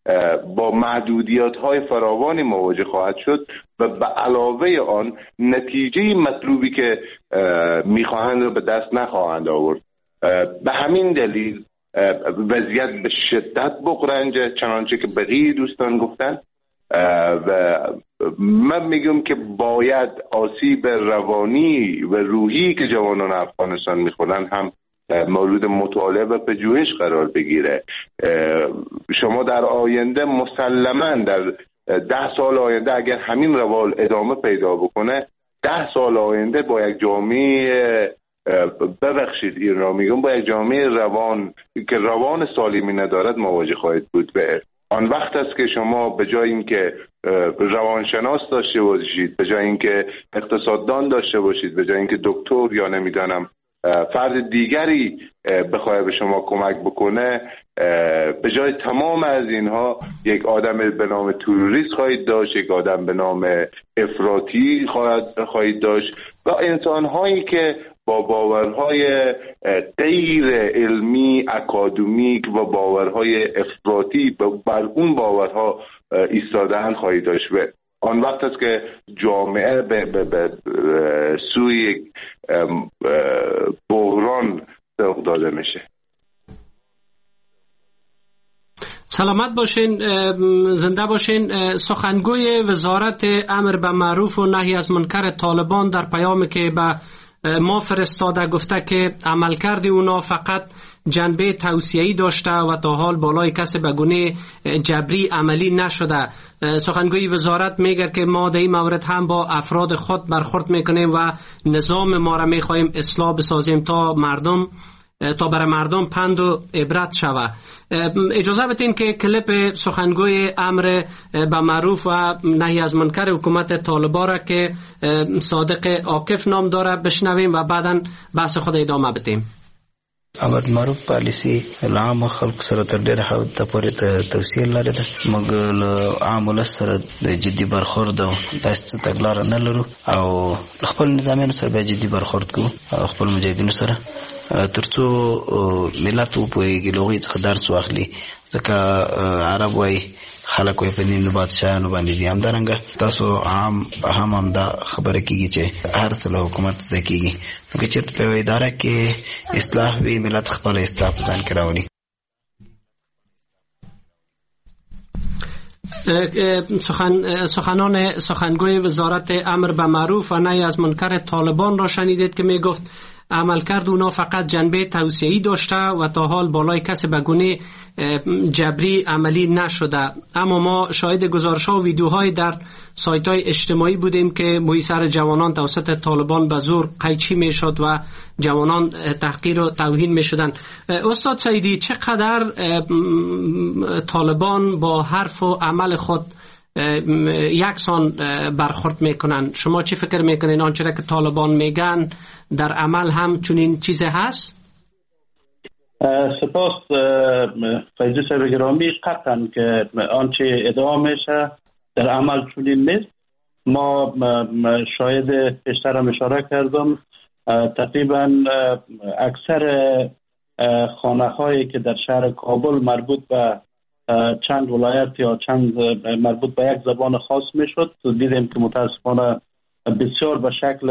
با محدودیت های فراوانی مواجه خواهد شد و به علاوه آن نتیجه مطلوبی که میخواهند رو به دست نخواهند آورد. به همین دلیل وضعیت به شدت بغرنجه، چنانچه که بقیه دوستان گفتن، و من میگم که باید آسیب روانی و روحی که جوانان افغانستان میخورن هم مورد مطالعه و پژوهش قرار بگیره. شما در آینده مسلماً در ده سال آینده اگر همین روال ادامه پیدا بکنه، ده سال آینده با یک جامعه، ببخشید این را میگم، با یک جامعه روان که روان سالمی ندارد مواجه خواهید بود. به آن وقت است که شما به جای اینکه روانشناس داشته باشید، به جای اینکه اقتصاددان داشته باشید، به جای اینکه دکتر یا نمیدانم فرد دیگری بخواد به شما کمک بکنه، به جای تمام از اینها یک آدم به نام تروریست خواهید داشت، یک آدم به نام افراطی خواهید داشت و انسان‌هایی که با باورهای غیر علمی اکادمیک و باورهای افراطی بر اون باورها ایستادن خواهید داشت. و آن وقت است که جامعه به, به, به سوی یک بحران سوق داده میشه. سلامت باشین، زنده باشین. سخنگوی وزارت امر به معروف و نهی از منکر طالبان در پیامی که به ما فرستاده گفته که عملکرد اونا فقط جنبه توصیه‌ای داشته و تا حال بالای کسی به گونه جبری عملی نشده. سخنگوی وزارت میگه که ما در این مورد هم با افراد خود برخورد میکنیم و نظام ما را میخواهیم اصلاح بسازیم تا مردم تا برای مردم پند و عبرت شوه. اجازه بدین که کلیپ سخنگوی امر به معروف و نهی از منکر حکومت طالبان را که صادق عاکف نام داره بشنویم و بعداً بحث خود ادامه بدیم. امر معروف پالیسی عام خلق سره تر ډیره حد پورې توصیه لري ده، موږ عام ولس سره د جدي برخورد او داسې تګلاره نه لرو او خپل نظامیانو سره به جدي برخورد کوو، خپل مجاهدینو سره ترڅو ملت وپوهیږي، له هغوی څخه درس واخلي. ځکه عرب وایي خلک وایي په دین د بادشاهانو باندې دي. همدارنګه تاسو عام هم همدا خبره کېږي چې هر څه له حکومت زده کېږي. نو که چېرته په یوه اداره کې اصلاح وي، ملت خپله اصلاح په ځان کې راولي. سخن سخنان سخنگوی وزارت امر به معروف و نهی از منکر طالبان را شنیدید که می گفت عملکرد اونا فقط جنبه توصیه‌ای داشته و تا حال بالای کسی به گونه جبری عملی نشده. اما ما شاهد گزارش‌ها و ویدیوهای در سایت‌های اجتماعی بودیم که محیصر جوانان توسط طالبان به زور قیچی می‌شد و جوانان تحقیر و توهین می‌شدند. استاد سعیدی، چقدر طالبان با حرف و عمل خود یکسان برخورد میکنن؟ شما چی فکر میکنین آنچه که طالبان میگن در عمل هم چنین چیزی هست؟ سپاس فیضی صاحب گرامی. قطعا که آنچه ادعا میشه در عمل چنین نیست. ما شاید بیشتر هم اشاره کردم، تقریبا اکثر خانه هایی که در شهر کابل مربوط به چند ولایت یا چند مربوط به یک زبان خاص میشد، دیدیم که متاسفانه بسیار به شکل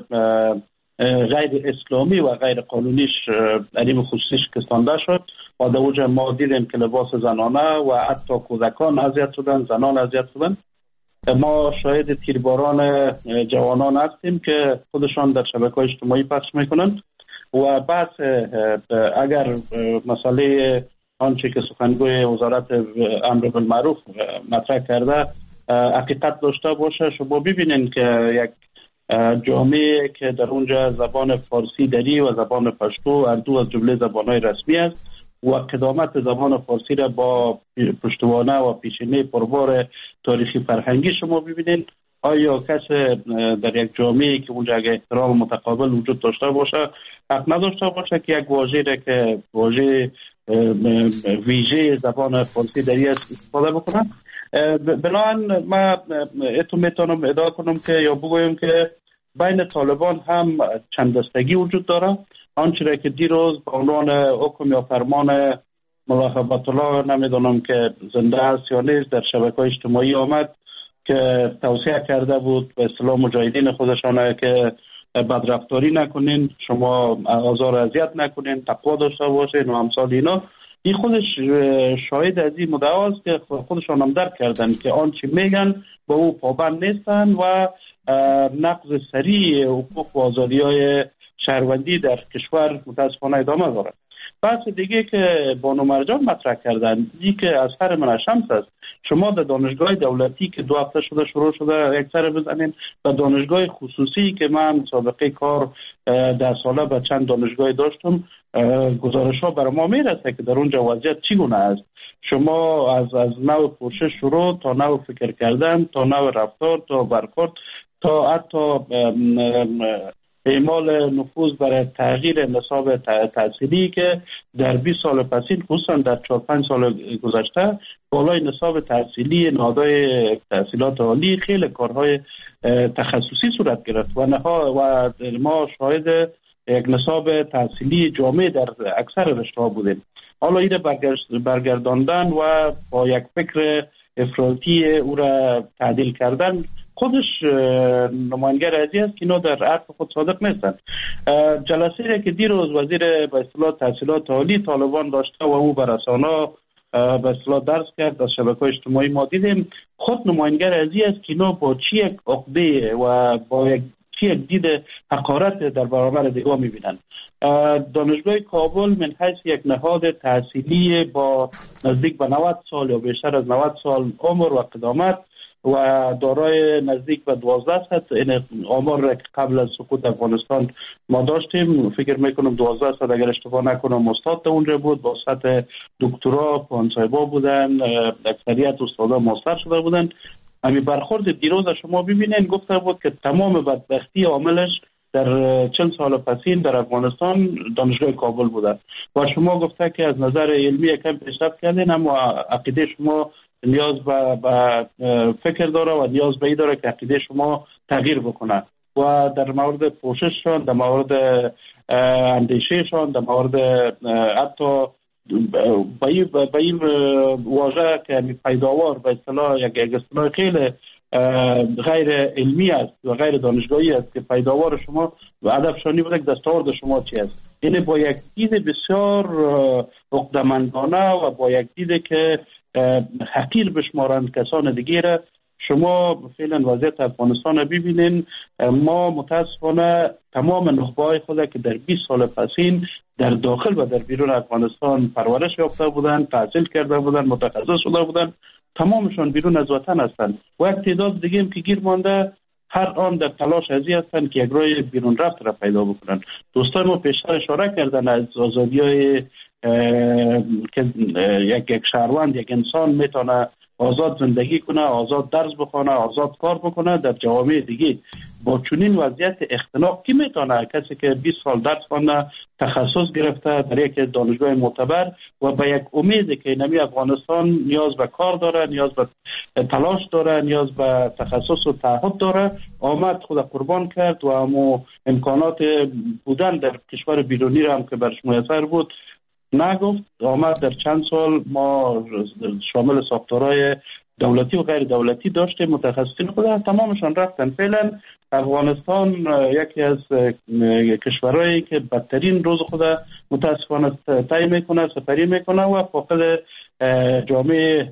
غیر اسلامی و غیر قانونیش علیم خصوصیش کستانده شد و در اوج ما دیدیم که لباس زنانه و حتی کودکان اذیت شدن، زنان اذیت شدن. ما شاهد تیرباران جوانان هستیم که خودشان در شبکه‌های اجتماعی پخش میکنند و بحث اگر مسئله آنچه که سخنگوی وزارت امر بالمعروف مطرح کرده حقیقت داشته باشه، شما ببینین که یک جامعه که در اونجا زبان فارسی دری و زبان پشتو هر دو از جمله زبانهای رسمی است و قدامت زبان فارسی را با پشتوانه و پیشینه پربار تاریخی فرهنگی شما ببینین. آیا کسی در یک جامعه که اونجا اگه احترام متقابل وجود داشته باشه حق نداشته باشه که یک واژه را که واژه ویژه زبان فارسی دری استفاده بکنن؟ بنابراین من اتو میتونم ادعا کنم که یا بگویم که بین طالبان هم چند دستگی وجود داره. آنچه را که دیروز به عنوان حکم یا فرمان ملا هبت الله نمیدونم که زنده است یا نیست، در شبکه‌های اجتماعی آمد که توصیه کرده بود به اصطلاح مجاهدین خودشانه که بدرفتاری نکنین، شما آزار اذیت نکنین، تقوا داشته باشین و امثال اینا. این خودش شاهد از این مدعا است که خودشان هم درک کردن که آنچه میگن با او پابند نیستن و نقض سریع حقوق و آزادی‌های شهروندی در کشور متاسفانه ادامه دارد. بحث دیگه که بانو مرجان مطرح کردن، این که از هر من شمس است، شما در دانشگاه دولتی که دو هفته شده شروع شده یک سر بزنین و دانشگاه خصوصی که من سابقه کار ده ساله به چند دانشگاه داشتم، گزارش ها برای ما میرسه که در اونجا وضعیت چگونه است. شما از از نوع پرسش شروع تا نوع فکر کردن تا نوع رفتار تا برخورد تا حتی اعمال نفوذ برای تغییر نصاب تحصیلی که در بیست سال پسین خصوصا در چهار پنج سال گذشته بالای نصاب تحصیلی نهادهای تحصیلات عالی خیلی کارهای تخصصی صورت گرفت و نها و ما شاهد یک نصاب تحصیلی جامع در اکثر رشته‌ها بودیم. حالا این برگرداندن و با یک فکر افراطی او را تعدیل کردن خودش نماینگر ازی است که اینا در حرف خود صادق نیستن. جلسه که دیروز وزیر به اصطلاح تحصیلات عالی طالبان داشته و او بر رسانه‌ها به اصطلاح درس کرد، از شبکه‌های اجتماعی ما دیدیم، خود نماینگر ازی است که اینا با چی یک عقده و با یک چی یک دید حقارت در برابر دیگاه می‌بینن. دانشگاه کابل من حیث یک نهاد تحصیلی با نزدیک به نود سال یا بیشتر از نود سال عمر و قدامت و دارای نزدیک به دوازده صد این آمار که قبل از سقوط افغانستان ما داشتیم، فکر میکنم دوازده صد اگر اشتباه نکنم استاد اونجا بود، با سطح دکترا پانصایبا بودن، اکثریت استادا ماستر شده بودن. همین برخورد دیروز شما ببینین گفته بود که تمام بدبختی عاملش در چند سال پسین در افغانستان دانشگاه کابل بوده و شما گفته که از نظر علمی یکم پیشرفت کردین، اما عقیده شما نیاز به, به فکر داره و نیاز به ای داره که عقیده شما تغییر بکنه و در مورد پوشششان، در مورد اندیشهشان، در مورد حتی به این واژه که پیداوار به اصطلاح یک اصطلاح خیلی غیر علمی است و غیر دانشگاهی است که پیداوار شما و هدف شانی بوده که دستاورد شما چی است. یعنی با یک دید بسیار عقده‌مندانه و با یک دید که حقیر بشمارند کسان دیگه را، شما فعلا وضعیت افغانستان را ببینین. ما متاسفانه تمام نخبه‌های خود که در بیست سال پسین در داخل و در بیرون افغانستان پرورش یافته بودند، تحصیل کرده بودند، متخصص شده بودند، تمامشان بیرون از وطن هستند و یک تعداد دیگه هم که گیر مانده هر آن در تلاش ازی هستند که یک راه بیرون رفت را پیدا بکنند. دوستای ما پیشتر اشاره کردن از آزادی‌های که یک یک شهروند، یک انسان میتونه آزاد زندگی کنه، آزاد درس بخونه، آزاد کار بکنه در جوامع دیگه. با چنین وضعیت اختلاف کی میتونه؟ کسی که بیست سال درس خونده، تخصص گرفته در یک دانشگاه معتبر و به یک امید که نمی افغانستان نیاز به کار داره، نیاز به تلاش داره، نیاز به تخصص و تعهد داره، آمد خود قربان کرد و همو امکانات بودن در کشور بیرونی را هم که برش میسر بود نگفت. آمد در چند سال ما شامل ساختارهای دولتی و غیر دولتی داشته، متخصصین خود تمامشان رفتن. فعلا افغانستان یکی از کشورهایی که بدترین روز خود متاسفانه طی میکنه، سپری میکنه و فاقد جامعه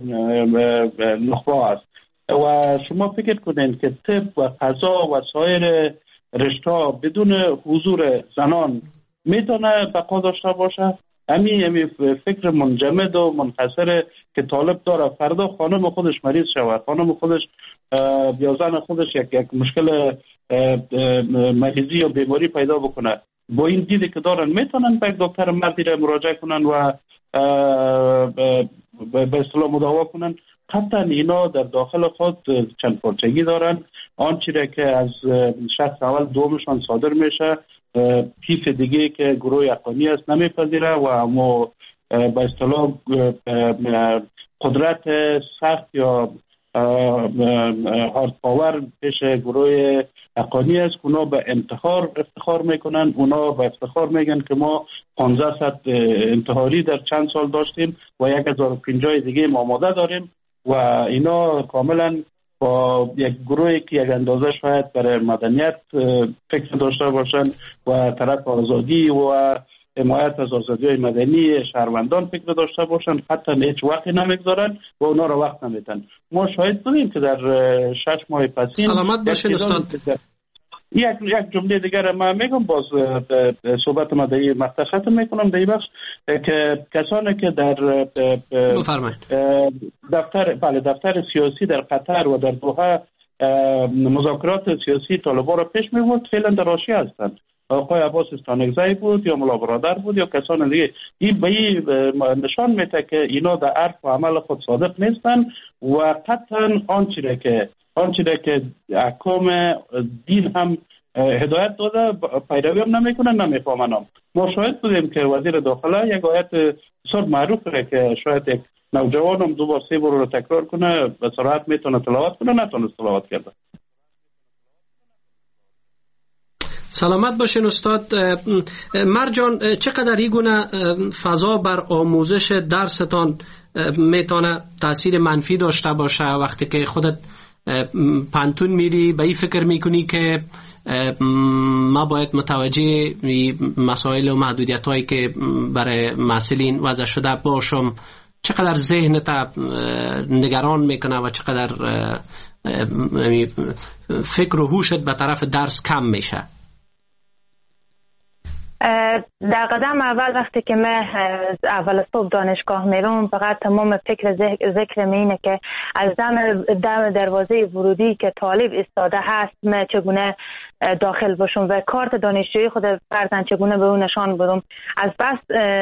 نخبه است. و شما فکر کنین که طب و قضا و سایر رشته بدون حضور زنان میتونه بقا داشته باشه؟ امی امی فکر منجمد و منحصر که طالب داره فردا خانم خودش مریض شود، خانم خودش یا زن خودش یک یک مشکل مریضی یا بیماری پیدا بکنه، با این دیدی که دارن میتونن به یک دکتر مردی را مراجعه کنن و به اصطلاح مداوا کنن. قطعا اینا در داخل خود چند پارچگی دارن. آنچه را که از شخص اول دومشان صادر میشه پیف دیگه که گروه یقانی است نمیپذیره و اما به اصطلاح قدرت سخت یا هارد پاور پیش گروه حقانی است. اونا به انتحار افتخار میکنن، اونا به افتخار میگن که ما پانزده صد انتحاری در چند سال داشتیم و یک هزار و پنجاه دیگه ما آماده داریم و اینا کاملا با یک گروهی که یک اندازه شاید برای مدنیت فکر داشته باشن و طرف آزادی و حمایت از آزادی‌های مدنی شهروندان فکر داشته باشن، حتی هیچ وقتی نمیگذارن و اونا را وقت نمیدن. ما شاهد بودیم که در شش ماه پسین سلامت باشین استاد. یک یک جمله دیگر ما میگم، باز صحبت ما در مقطع ختم میکنم در این بخش که کسانی که در دفتر بله دفتر سیاسی در قطر و در دوحه مذاکرات سیاسی طالبان را پیش میبرد فعلا در حاشیه هستند. آقای عباس استانکزی بود یا ملا برادر بود یا کسان دیگه. این به این نشان میده که اینا در عرف و عمل خود صادق نیستن و قطعا آنچه که آنچه که احکام دین هم هدایت داده پیروی هم نمیکنن نمیفهمن. هم ما شاهد بودیم که وزیر داخله یک آیت بسیار معروف ره که شاید یک نوجوان هم دو بار سه بار رو تکرار کنه به سرعت میتونه تلاوت کنه، نتونست تلاوت کرده. سلامت باشین استاد. مرجان، چقدر این گونه فضا بر آموزش درستان میتونه تاثیر منفی داشته باشه وقتی که خودت پانتون میری به این فکر میکنی که ما باید متوجه مسائل و محدودیت هایی که برای مسئولین وضع شده باشم، چقدر ذهنت نگران میکنه و چقدر فکر و هوشت به طرف درس کم میشه؟ در قدم اول وقتی که من اول صبح دانشگاه میرم فقط تمام فکر ذکر اینه که از دم, دم دروازه ورودی که طالب ایستاده هست من چگونه داخل باشم و کارت دانشجویی خود فرزن چگونه به اون نشان بدم. از بس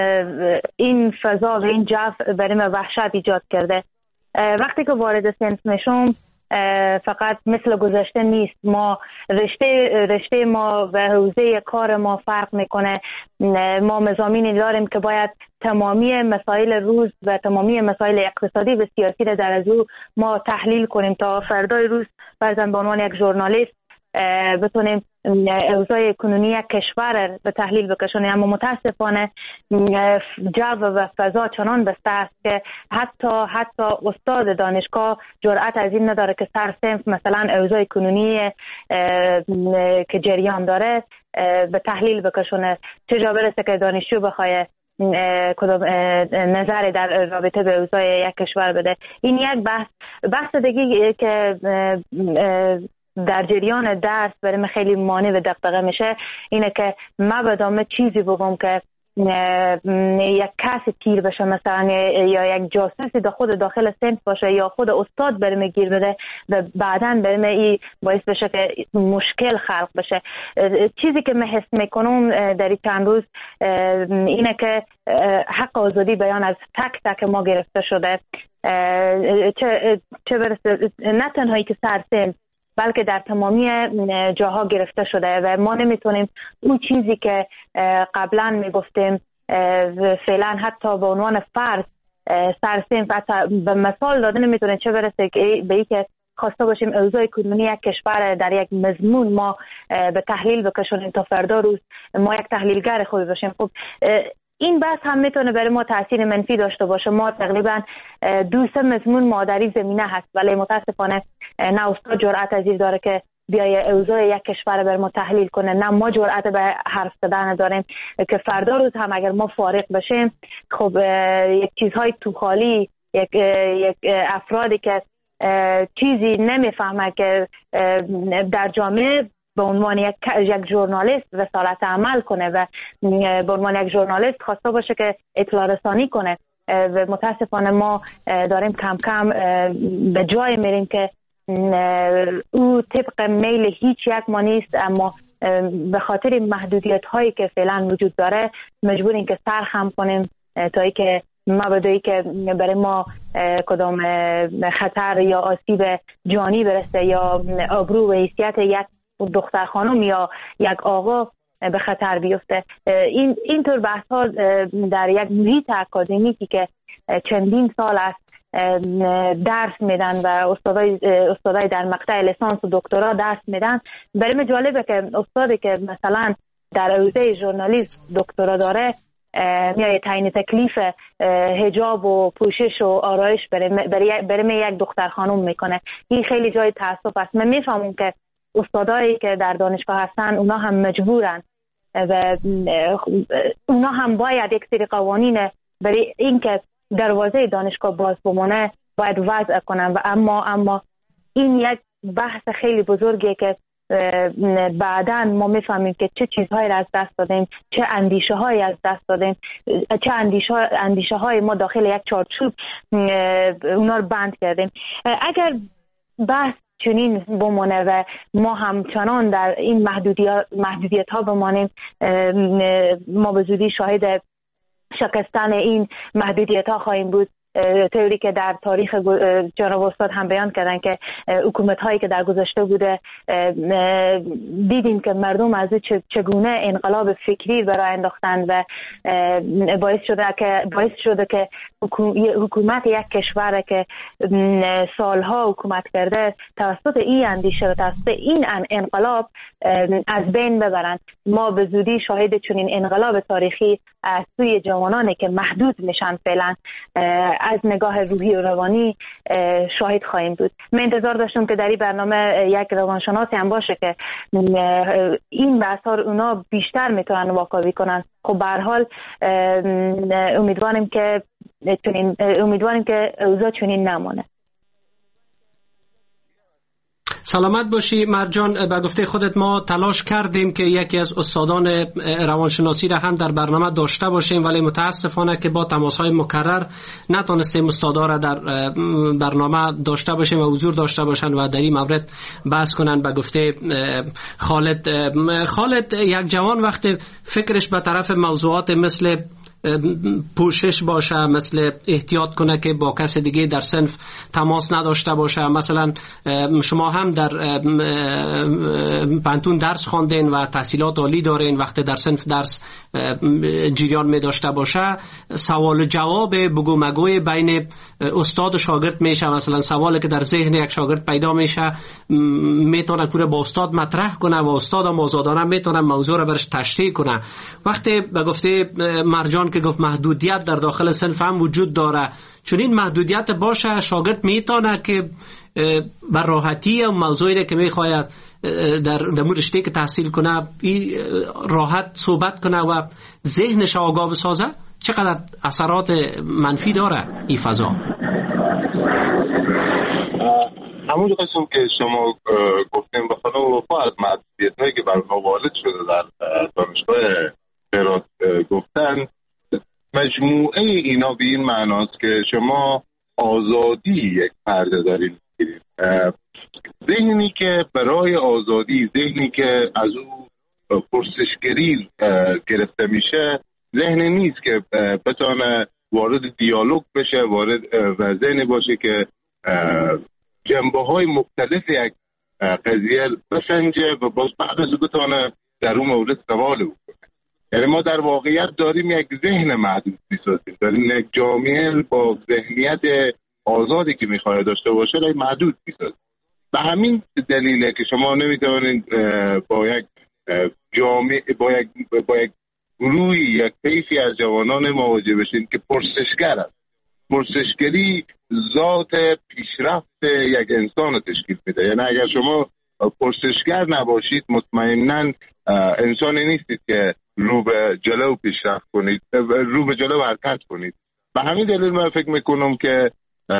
این فضا و این جو برای من وحشت ایجاد کرده. وقتی که وارد صنف میشم فقط مثل گذشته نیست. ما رشته رشته ما و حوزه کار ما فرق میکنه. ما مضامینی داریم که باید تمامی مسائل روز و تمامی مسائل اقتصادی و سیاسی را در از او ما تحلیل کنیم تا فردای روز فرضاً به عنوان یک ژورنالیست بتونیم اوضاع کنونی یک کشور به تحلیل بکشونیم. اما متاسفانه جو و فضا چنان بسته است که حتی حتی استاد دانشگاه جرأت از این نداره که سر صنف مثلا اوضاع کنونی که جریان داره به تحلیل بکشونه، چه جا برسه که دانشجو بخواه کدام نظر در رابطه به اوضاع یک کشور بده. این یک بحث بحث دیگه که در جریان درس برای من خیلی مانع و دغدغه میشه اینه که من بدامه چیزی بگم که یک کس تیر بشه، مثلا یا یک جاسوسی در خود داخل صنف باشه یا خود استاد برای من گیر بده و بعداً برای من این باعث بشه که مشکل خلق بشه. چیزی که من حس میکنم در این چند روز اینه که حق آزادی بیان از تک تک ما گرفته شده. چه, چه برسه نه تنهایی که سر صنف بلکه در تمامی جاها گرفته شده و ما نمیتونیم اون چیزی که قبلا میگفتیم فعلا حتی به عنوان فرض سرصنف به مثال داده نمیتونه، چه برسه به این که خواسته باشیم اوضاع کنونی یک کشور در یک مضمون ما به تحلیل بکشونیم تا فردا روز ما یک تحلیلگر خوبی باشیم. خب این بحث هم میتونه برای ما تاثیر منفی داشته باشه. ما تقریبا دو سه مضمون مادری زمینه هست ولی متاسفانه نه استاد جرأت از این داره که بیای اوضاع یک کشور بر ما تحلیل کنه، نه ما جرأت به حرف زدن داریم که فردا روز هم اگر ما فارغ بشیم خب یک چیزهای تو خالی یک یک افرادی که چیزی نمیفهمه که در جامعه به عنوان یک یک ژورنالیست رسالت عمل کنه و به عنوان یک ژورنالیست خواسته باشه که اطلاع رسانی کنه و متاسفانه ما داریم کم کم به جای میریم که او طبق میل هیچ یک ما نیست، اما به خاطر محدودیت هایی که فعلا وجود داره مجبوریم که سر خم کنیم تا ای که مبادایی که برای ما کدام خطر یا آسیب جانی برسه یا آبرو و حیثیت یک دختر خانم یا یک آقا به خطر بیفته. این اینطور بحث ها در یک محیط اکادمیکی که چندین سال است درس میدن و استادای استادای در مقطع لیسانس و دکترا درس میدن. برای من جالبه که استادی که مثلا در حوزه ژورنالیسم دکترا داره میای تعیین تکلیف حجاب و پوشش و آرایش برای برای یک دختر خانم میکنه. این خیلی جای تاسف است. من میفهمم که استادایی که در دانشگاه هستن اونا هم مجبورن و اونا هم باید یک سری قوانین برای اینکه دروازه دانشگاه باز بمونه باید وضع کنن و اما اما این یک بحث خیلی بزرگیه که بعداً ما میفهمیم که چه چیزهایی را از دست دادیم، چه اندیشه هایی از دست دادیم، چه اندیشه, اندیشه های ما داخل یک چارچوب اونا رو بند کردیم. اگر بحث چنین بمونه و ما همچنان در این محدودیت, محدودیت ها بمانیم، ما به زودی شاهد شکستن این محدودیت ها خواهیم بود. طوری که در تاریخ جناب استاد هم بیان کردن که حکومت هایی که در گذشته بوده دیدیم که مردم از چگونه انقلاب فکری برای انداختن و باعث شده که باعث شده که حکومت یک کشور که سالها حکومت کرده توسط این اندیشه و توسط این انقلاب از بین ببرند. ما به زودی شاهد چنین انقلاب تاریخی از سوی جوانانی که محدود میشن فعلا از نگاه روحی و روانی شاهد خواهیم بود. من انتظار داشتم که در این برنامه یک روانشناسی هم باشه که این بحث‌ها اونا بیشتر میتونن واکاوی کنن. خب به هر حال امیدواریم که چنین امیدواریم که اوضاع چنین نمونه. سلامت باشی مرجان. به گفته خودت ما تلاش کردیم که یکی از استادان روانشناسی را هم در برنامه داشته باشیم، ولی متاسفانه که با تماس‌های مکرر نتونستیم استادا را در برنامه داشته باشیم و حضور داشته باشند و در این مورد بحث کنند. به گفته خالد خالد یک جوان وقتی فکرش به طرف موضوعات مثل پوشش باشه، مثل احتیاط کنه که با کس دیگه در صنف تماس نداشته باشه، مثلا شما هم در پانتون درس خواندین و تحصیلات عالی دارین، وقتی در صنف درس جریان می داشته باشه سوال جواب بگو مگوی بین استاد و شاگرد میشه. مثلا سوالی که در ذهن یک شاگرد پیدا میشه میتونه کوره با استاد مطرح کنه و استاد هم آزادانه میتونه موضوع را برش تشریح کنه. وقتی به گفته مرجان که گفت محدودیت در داخل صنف هم وجود داره، چون این محدودیت باشه شاگرد میتونه که بر راحتی و موضوعی که میخواید در در رشته که تحصیل کنه راحت صحبت کنه و ذهنش آگاه بسازه. چقدر اثرات منفی داره این فضا؟ همون قسم که شما گفتیم به خدا وفا از محدودیت‌هایی که بر ما وارد شده در دانشگاه هرات گفتن، مجموعه اینا به این معناست که شما آزادی یک پرده دارید. ذهنی که برای آزادی، ذهنی که از او پرسشگری گرفته میشه، ذهنی نیست که بتونه وارد دیالوگ بشه، وارد و ذهنی باشه که جنبه های مختلف یک قضیه بسنجه و باز بعد از بتونه در اون مورد سوال بکنه. یعنی ما در واقعیت داریم یک ذهن محدود میسازیم، داریم یک جامعه با ذهنیت آزادی که میخواد داشته باشه را محدود میسازیم. به همین دلیله که شما نمیتونید با یک جامعه با یک با یک گروهی، یک طیفی از جوانان مواجه بشین که پرسشگر است. پرسشگری ذات پیشرفت یک انسان رو تشکیل میده. یعنی اگر شما پرسشگر نباشید مطمئناً انسانی نیستید که رو به جلو پیشرفت کنید، رو به جلو حرکت کنید. به همین دلیل من فکر میکنم که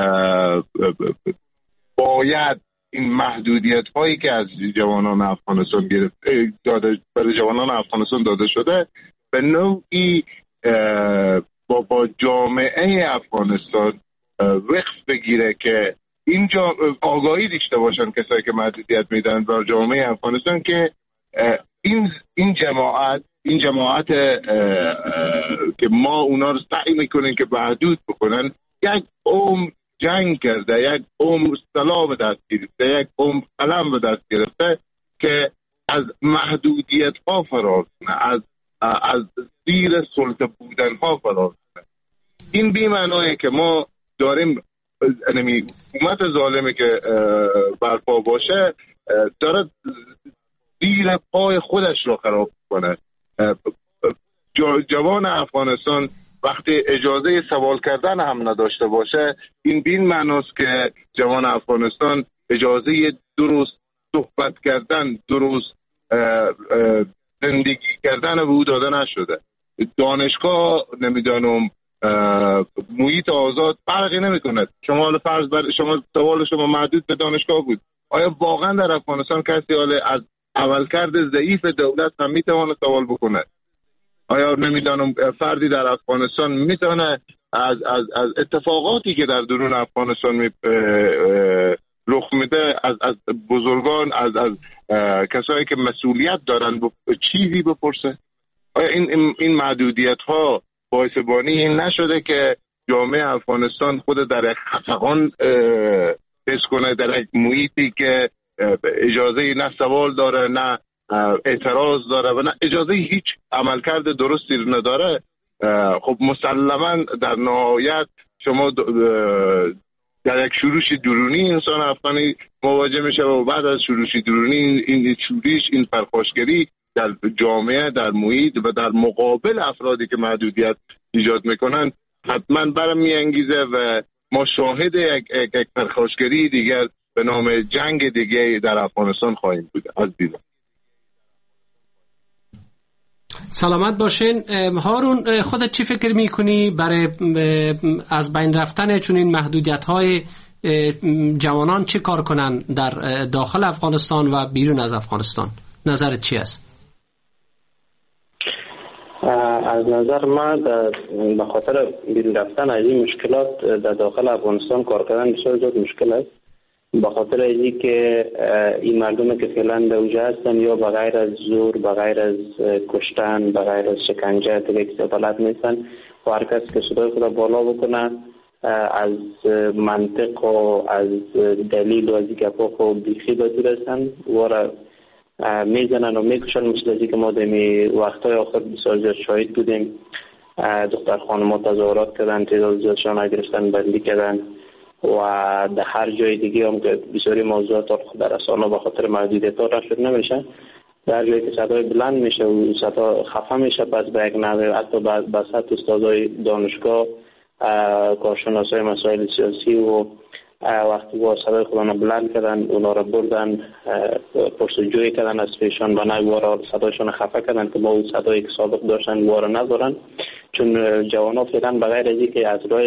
باید این محدودیت هایی که از جوانان افغانستان گرفت داده برای جوانان افغانستان داده شده به نوعی با با جامعه افغانستان وقف بگیره که اینجا آگاهی داشته باشن کسایی که محدودیت میدن بر جامعه افغانستان که این این جماعت این جماعت که ما اونا رو سعی میکنیم که محدود بکنن، یک عمر جنگ کرده، یک عمر سلاح به دست گرفته، یک عمر قلم به دست گرفته که از محدودیت ها فرار کنه، از از زیر سلطه بودن ها فرار کنه. این بی معنیه که ما داریم یعنی حکومت ظالمی که برپا باشه داره زیر پای خودش رو خراب کنه. جوان افغانستان وقتی اجازه سوال کردن هم نداشته باشه، این بین معناست که جوان افغانستان اجازه درست صحبت کردن، درست زندگی کردن به او داده نشده. دانشگاه نمیدانم محیط آزاد فرقی نمی کند. شما حالا فرض بر شما سوال شما محدود به دانشگاه بود، آیا واقعا در افغانستان کسی حالا از عملکرد ضعیف دولت هم میتواند سوال بکنه؟ آیا نمیدانم فردی در افغانستان میتونه از از از اتفاقاتی که در درون افغانستان می رخ میده از از بزرگان، از از کسایی که مسئولیت دارن چیزی بپرسه؟ آیا این این, این محدودیت ها باعث بانی این نشده که جامعه افغانستان خود در یک خفقان حس کنه، در یک محیطی که اجازه نه سوال داره، نه اعتراض داره و نه اجازه هیچ عملکرد درستی نداره؟ خب مسلما در نهایت شما در یک شورش درونی انسان افغانی مواجه میشه و بعد از شورش درونی این شورش، این پرخاشگری در جامعه، در محیط و در مقابل افرادی که محدودیت ایجاد میکنن حتما برمی انگیزه و ما شاهد یک, یک پرخاشگری دیگر به نام جنگ دیگه در افغانستان خواهیم بود. از دیدم سلامت باشین. هارون، خودت چی فکر میکنی برای از بین رفتن چون این محدودیت های جوانان چی کار کنن در داخل افغانستان و بیرون از افغانستان؟ نظرت چی است؟ از نظر من به خاطر بیرون رفتن از این مشکلات در داخل افغانستان کار کردن بسیار زیاد مشکل است، به خاطر اینکه که این مردم که فعلا در اونجا هستن یا بغیر از زور، بغیر از کشتن، بغیر از شکنجه دیگه کسی بلد نیستن و هر کس که صدای خود بالا بکنه از منطق و از دلیل و از این گپا خود بیخی بدور هستن و را میزنن و میکشن. مثل از که ما دمی وقتهای آخر بسیار زیاد شاهد بودیم، دختر خانمات تظاهرات کردن، تعداد زیادشان گرفتن، بندی کردن و در هر جای دیگه هم که بسیاری موضوعات در رسانه به خاطر محدودیت ها رفت نمیشه، در جایی که صدای بلند میشه و صدا خفه میشه پس به یک نحوه حتی به سطح استادای دانشگاه، کارشناسای مسائل سیاسی و وقتی با صدای خودان بلند کردن اونا را بردن پرسجوی کردن از پیشان و نگوارا صدایشان خفه کردن که با اون صدایی که سابق داشتن گوارا ندارن، چون جوان ها فعلا بغیر از اینکه از راه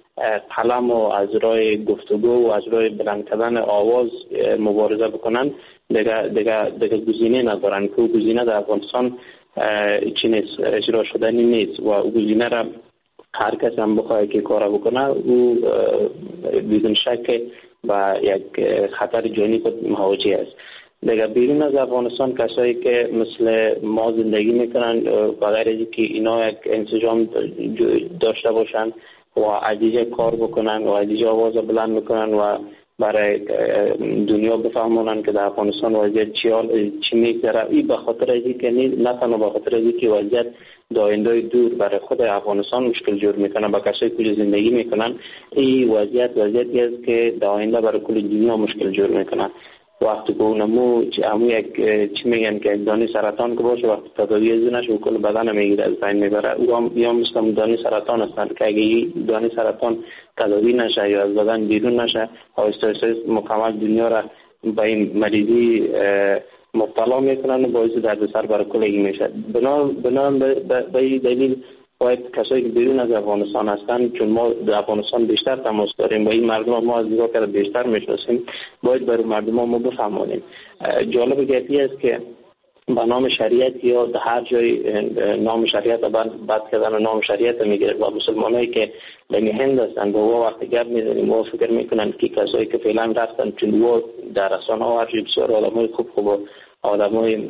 قلم و از راه گفتگو و از راه بلند کردن آواز مبارزه بکنن دیگه دیگه دیگه گزینه ندارن که گزینه در افغانستان چی نیست، اجرا شدنی نیست و او گزینه را هر کس هم بخواه که کار بکنه او بدون شک با یک خطر جانی خود مواجه است. دیگه بیرون از افغانستان کسایی که مثل ما زندگی میکنن بغیر از اینکه اینا یک انسجام داشته باشن و عدیجه کار بکنن و عدیجه آواز بلند میکنن و برای دنیا بفهمونن که در افغانستان وضعیت چی میگذره، این به خاطر از اینکه نه تنها به خاطر از اینکه وضعیت در آینده دور برای خود افغانستان مشکل جور میکنه با کسایی که زندگی میکنن، این وضعیت وضعیتی است که در آینده برای کل دنیا مشکل جور میکنه. وقتی که اونمو همو یک چی میگن که دانی سرطان که باشه وقتی تداوی از نشه و کل بدن میگیره از بین میبره، او هم یا مثل دانی سرطان هستند که اگه دانی سرطان تداوی نشه یا از بدن بیرون نشه آهسته آهسته مکمل دنیا را به این مریضی مبتلا میکنن و باعث دردسر برای کلگی میشه. بنا بنا به این دلیل باید کسایی که بیرون از افغانستان هستن، چون ما در افغانستان بیشتر تماس داریم و این مردم ما از دیگه که بیشتر میشناسیم، باید برای مردم ما بفهمونیم. جالب گپی است که به نام شریعت یا در هر جای نام شریعت بد کردن و نام شریعت میگیره و مسلمانایی که در هند هستن با و وقتی گپ میزنیم و فکر میکنن که کسایی که فعلا رفتن چون و در رسانه ها هرچی بسیار آدمای خوب خوب و آدمای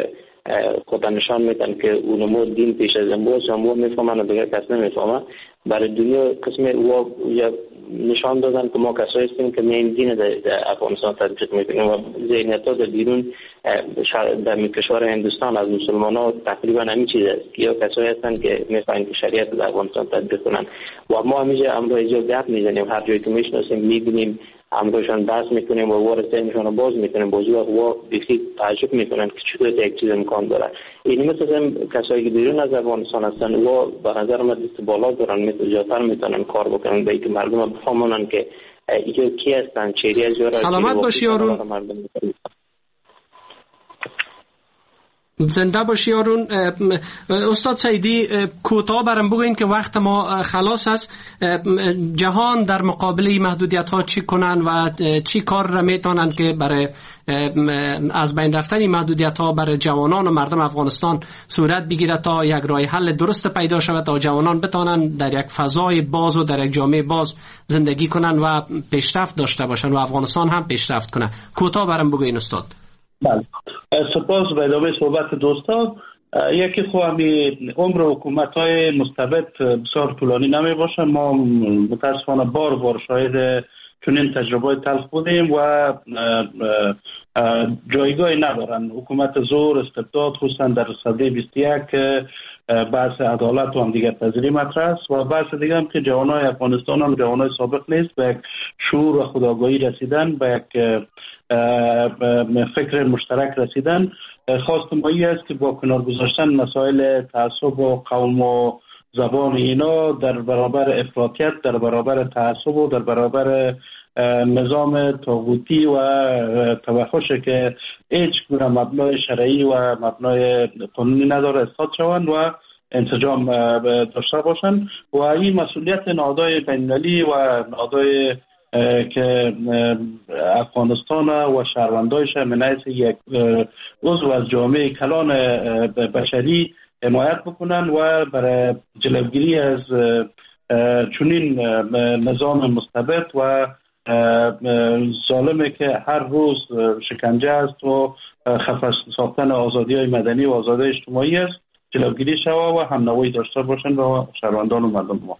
خود نشان میدن که اونمو دین پیش از امروز همو میفهمن و دیگر کس نمیفهمن، برای دنیا قسم و نشان دادن که ما کسایی هستیم که میایم دین در افغانستان تطبیق میکنیم و ذهنیت ها در بیرون در کشور هندوستان از مسلمان ها تقریبا همین چیز است، یا کسایی هستن که میخواین که شریعت در افغانستان تطبیق کنن و ما همیشه امروز اینجا گپ میزنیم، هر جایی که میشناسیم میبینیم امروزشان بحث میکنیم و وارد ذهنشان رو باز میکنیم، بازی و بیخی تعجب میکنن که چطور یک چیز امکان داره. این مثلا کسایی که بیرون از افغانستان هستن و به نظر من دست بالا دارن، مثل جاتر میتونن کار بکنن به اینکه مردم بفهمونن که اینجا کی هستن، چهری از جورا. سلامت باشی یارون، زنده باشی یارون. استاد سیدی کوتاه برام بگوین که وقت ما خلاص است. جهان در مقابل محدودیت ها چی کنن و چی کار را میتونن که برای از بین رفتن محدودیت ها برای جوانان و مردم افغانستان صورت بگیره تا یک راه حل درست پیدا شود تا جوانان بتونن در یک فضای باز و در یک جامعه باز زندگی کنن و پیشرفت داشته باشن و افغانستان هم پیشرفت کنه. کوتاه برام بگوین استاد. بله، سپاس. به ادامه صحبت دوستان، یکی خو همی عمر حکومت های مستبد بسیار طولانی نمی باشن. ما متاسفانه بار بار شاهد چنین تجربه تلخ بودیم و جایگاهی ندارن. حکومت زور، استبداد، خصوصا در سده بیست و یک بحث عدالت و هم دیگر پذیری مطرح است و بحث دیگه هم که جوانای افغانستان هم جوانای سابق نیست، به یک شعور و خودآگاهی رسیدن، به یک فکر مشترک رسیدن. خواست ما این است که با کنار گذاشتن مسائل تعصب و قوم و زبان اینا در برابر افراطیت، در برابر تعصب و در برابر نظام طاغوتی و توحش که هیچ گونه مبنای شرعی و مبنای قانونی نداره اسقاط شوند و انسجام داشته باشند و این مسئولیت نهادهای بین‌المللی و نهادهای که افغانستان و شهروندایش من حیث یک عضو از جامعه کلان بشری حمایت بکنن و برای جلوگیری از چنین نظام مستبد و ظالمه که هر روز شکنجه است و خفش ساختن آزادی های مدنی و آزادی اجتماعی است جلوگیری شود و همنوایی داشته باشن با شهروندان و مردم ما.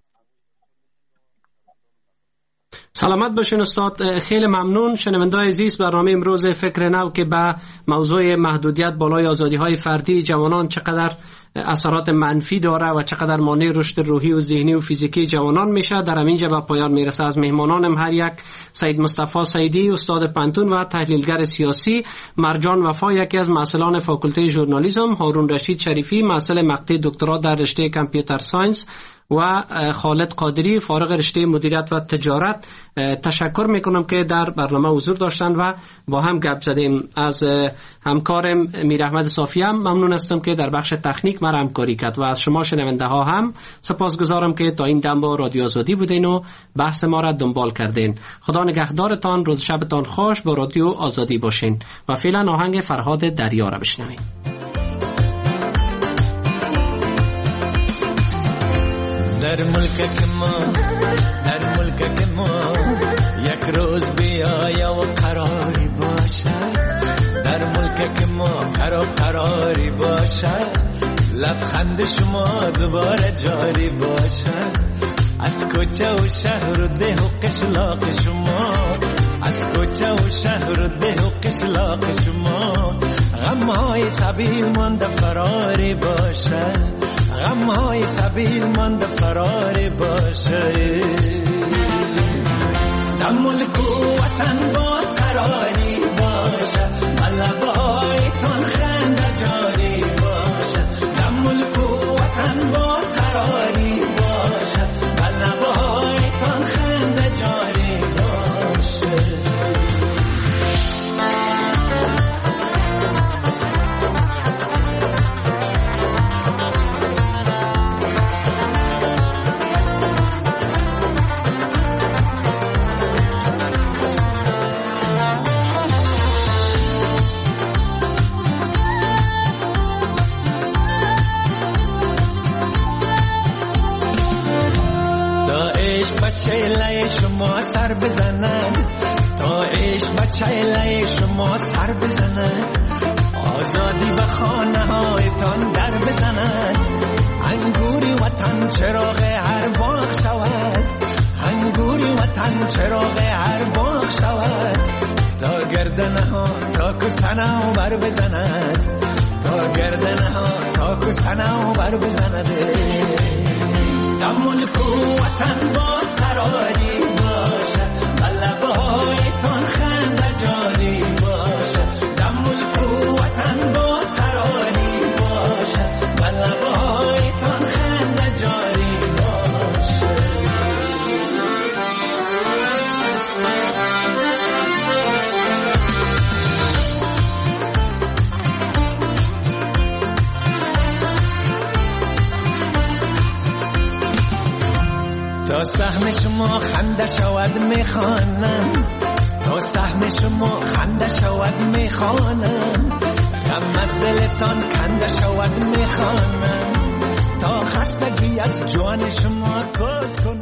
سلامت باشین استاد، خیلی ممنون. شنونده‌های عزیز، برنامه امروز فکر نو که به موضوع محدودیت بالای آزادی‌های فردی جوانان چقدر اثرات منفی داره و چقدر مانع رشد روحی و ذهنی و فیزیکی جوانان میشه در همینجا به پایان میرسه. از مهمانانم هر یک سید مصطفی سیدی استاد پنتون و تحلیلگر سیاسی، مرجان وفا یکی از مسئولان فاکولته ژورنالیسم، هارون رشید شریفی مسئول مقطع دکترا در رشته کامپیوتر ساینس و خالد قادری فارغ رشته مدیریت و تجارت تشکر میکنم که در برنامه حضور داشتن و با هم گپ زدیم. از همکارم میر احمد صافی هم ممنون هستم که در بخش تکنیک مرا همکاری کرد و از شما شنونده ها هم سپاسگزارم که تا این دم با رادیو آزادی بودین و بحث ما را دنبال کردین. خدا نگهدارتان، روز شبتان خوش، با رادیو آزادی باشین و فعلا آهنگ فرهاد دریا را بشنوین. در ملک که ما در ملک که ما یک روز بیایا و قراری باشه، در ملک که ما قرار قراری باشه، لبخند شما دوباره جاری باشه، از کوچه و شهر و ده و قشلاق شما، از کوچه و شهر و ده و قشلاق شما، غمهای سبیل مانده فراری باشه، غمهای سبیل مانده فراری باشه، در ملک و وطن باز قراری باشه، لبایتان خنده جاری باشه، در ملک و وطن باز قراری باشه، لبایتان خنده جاری باشه. چیله شما سر بزنن، تا عشق بچیله شما سر بزنن، آزادی به خانه هایتان در بزنن، انگوری وطن چراغ هر باغ شود، انگوری وطن چراغ هر باغ شود، تا گردن ها تا که سنو بر بزند، تا گردن ها تا که سنو بر بزند. در ملک و وطن باز قراری باشه، لبه هایتان خنده جاری باشه. در ملک و وطن باز قراری باشه، لبه هایتان خنده جاری باشه. تا سهم شما خنده شود میخوانم، تا سهم شما خنده شود میخوانم، غم از دلتان کنده شود میخوانم، تا خستگی از جان شما کج کنم.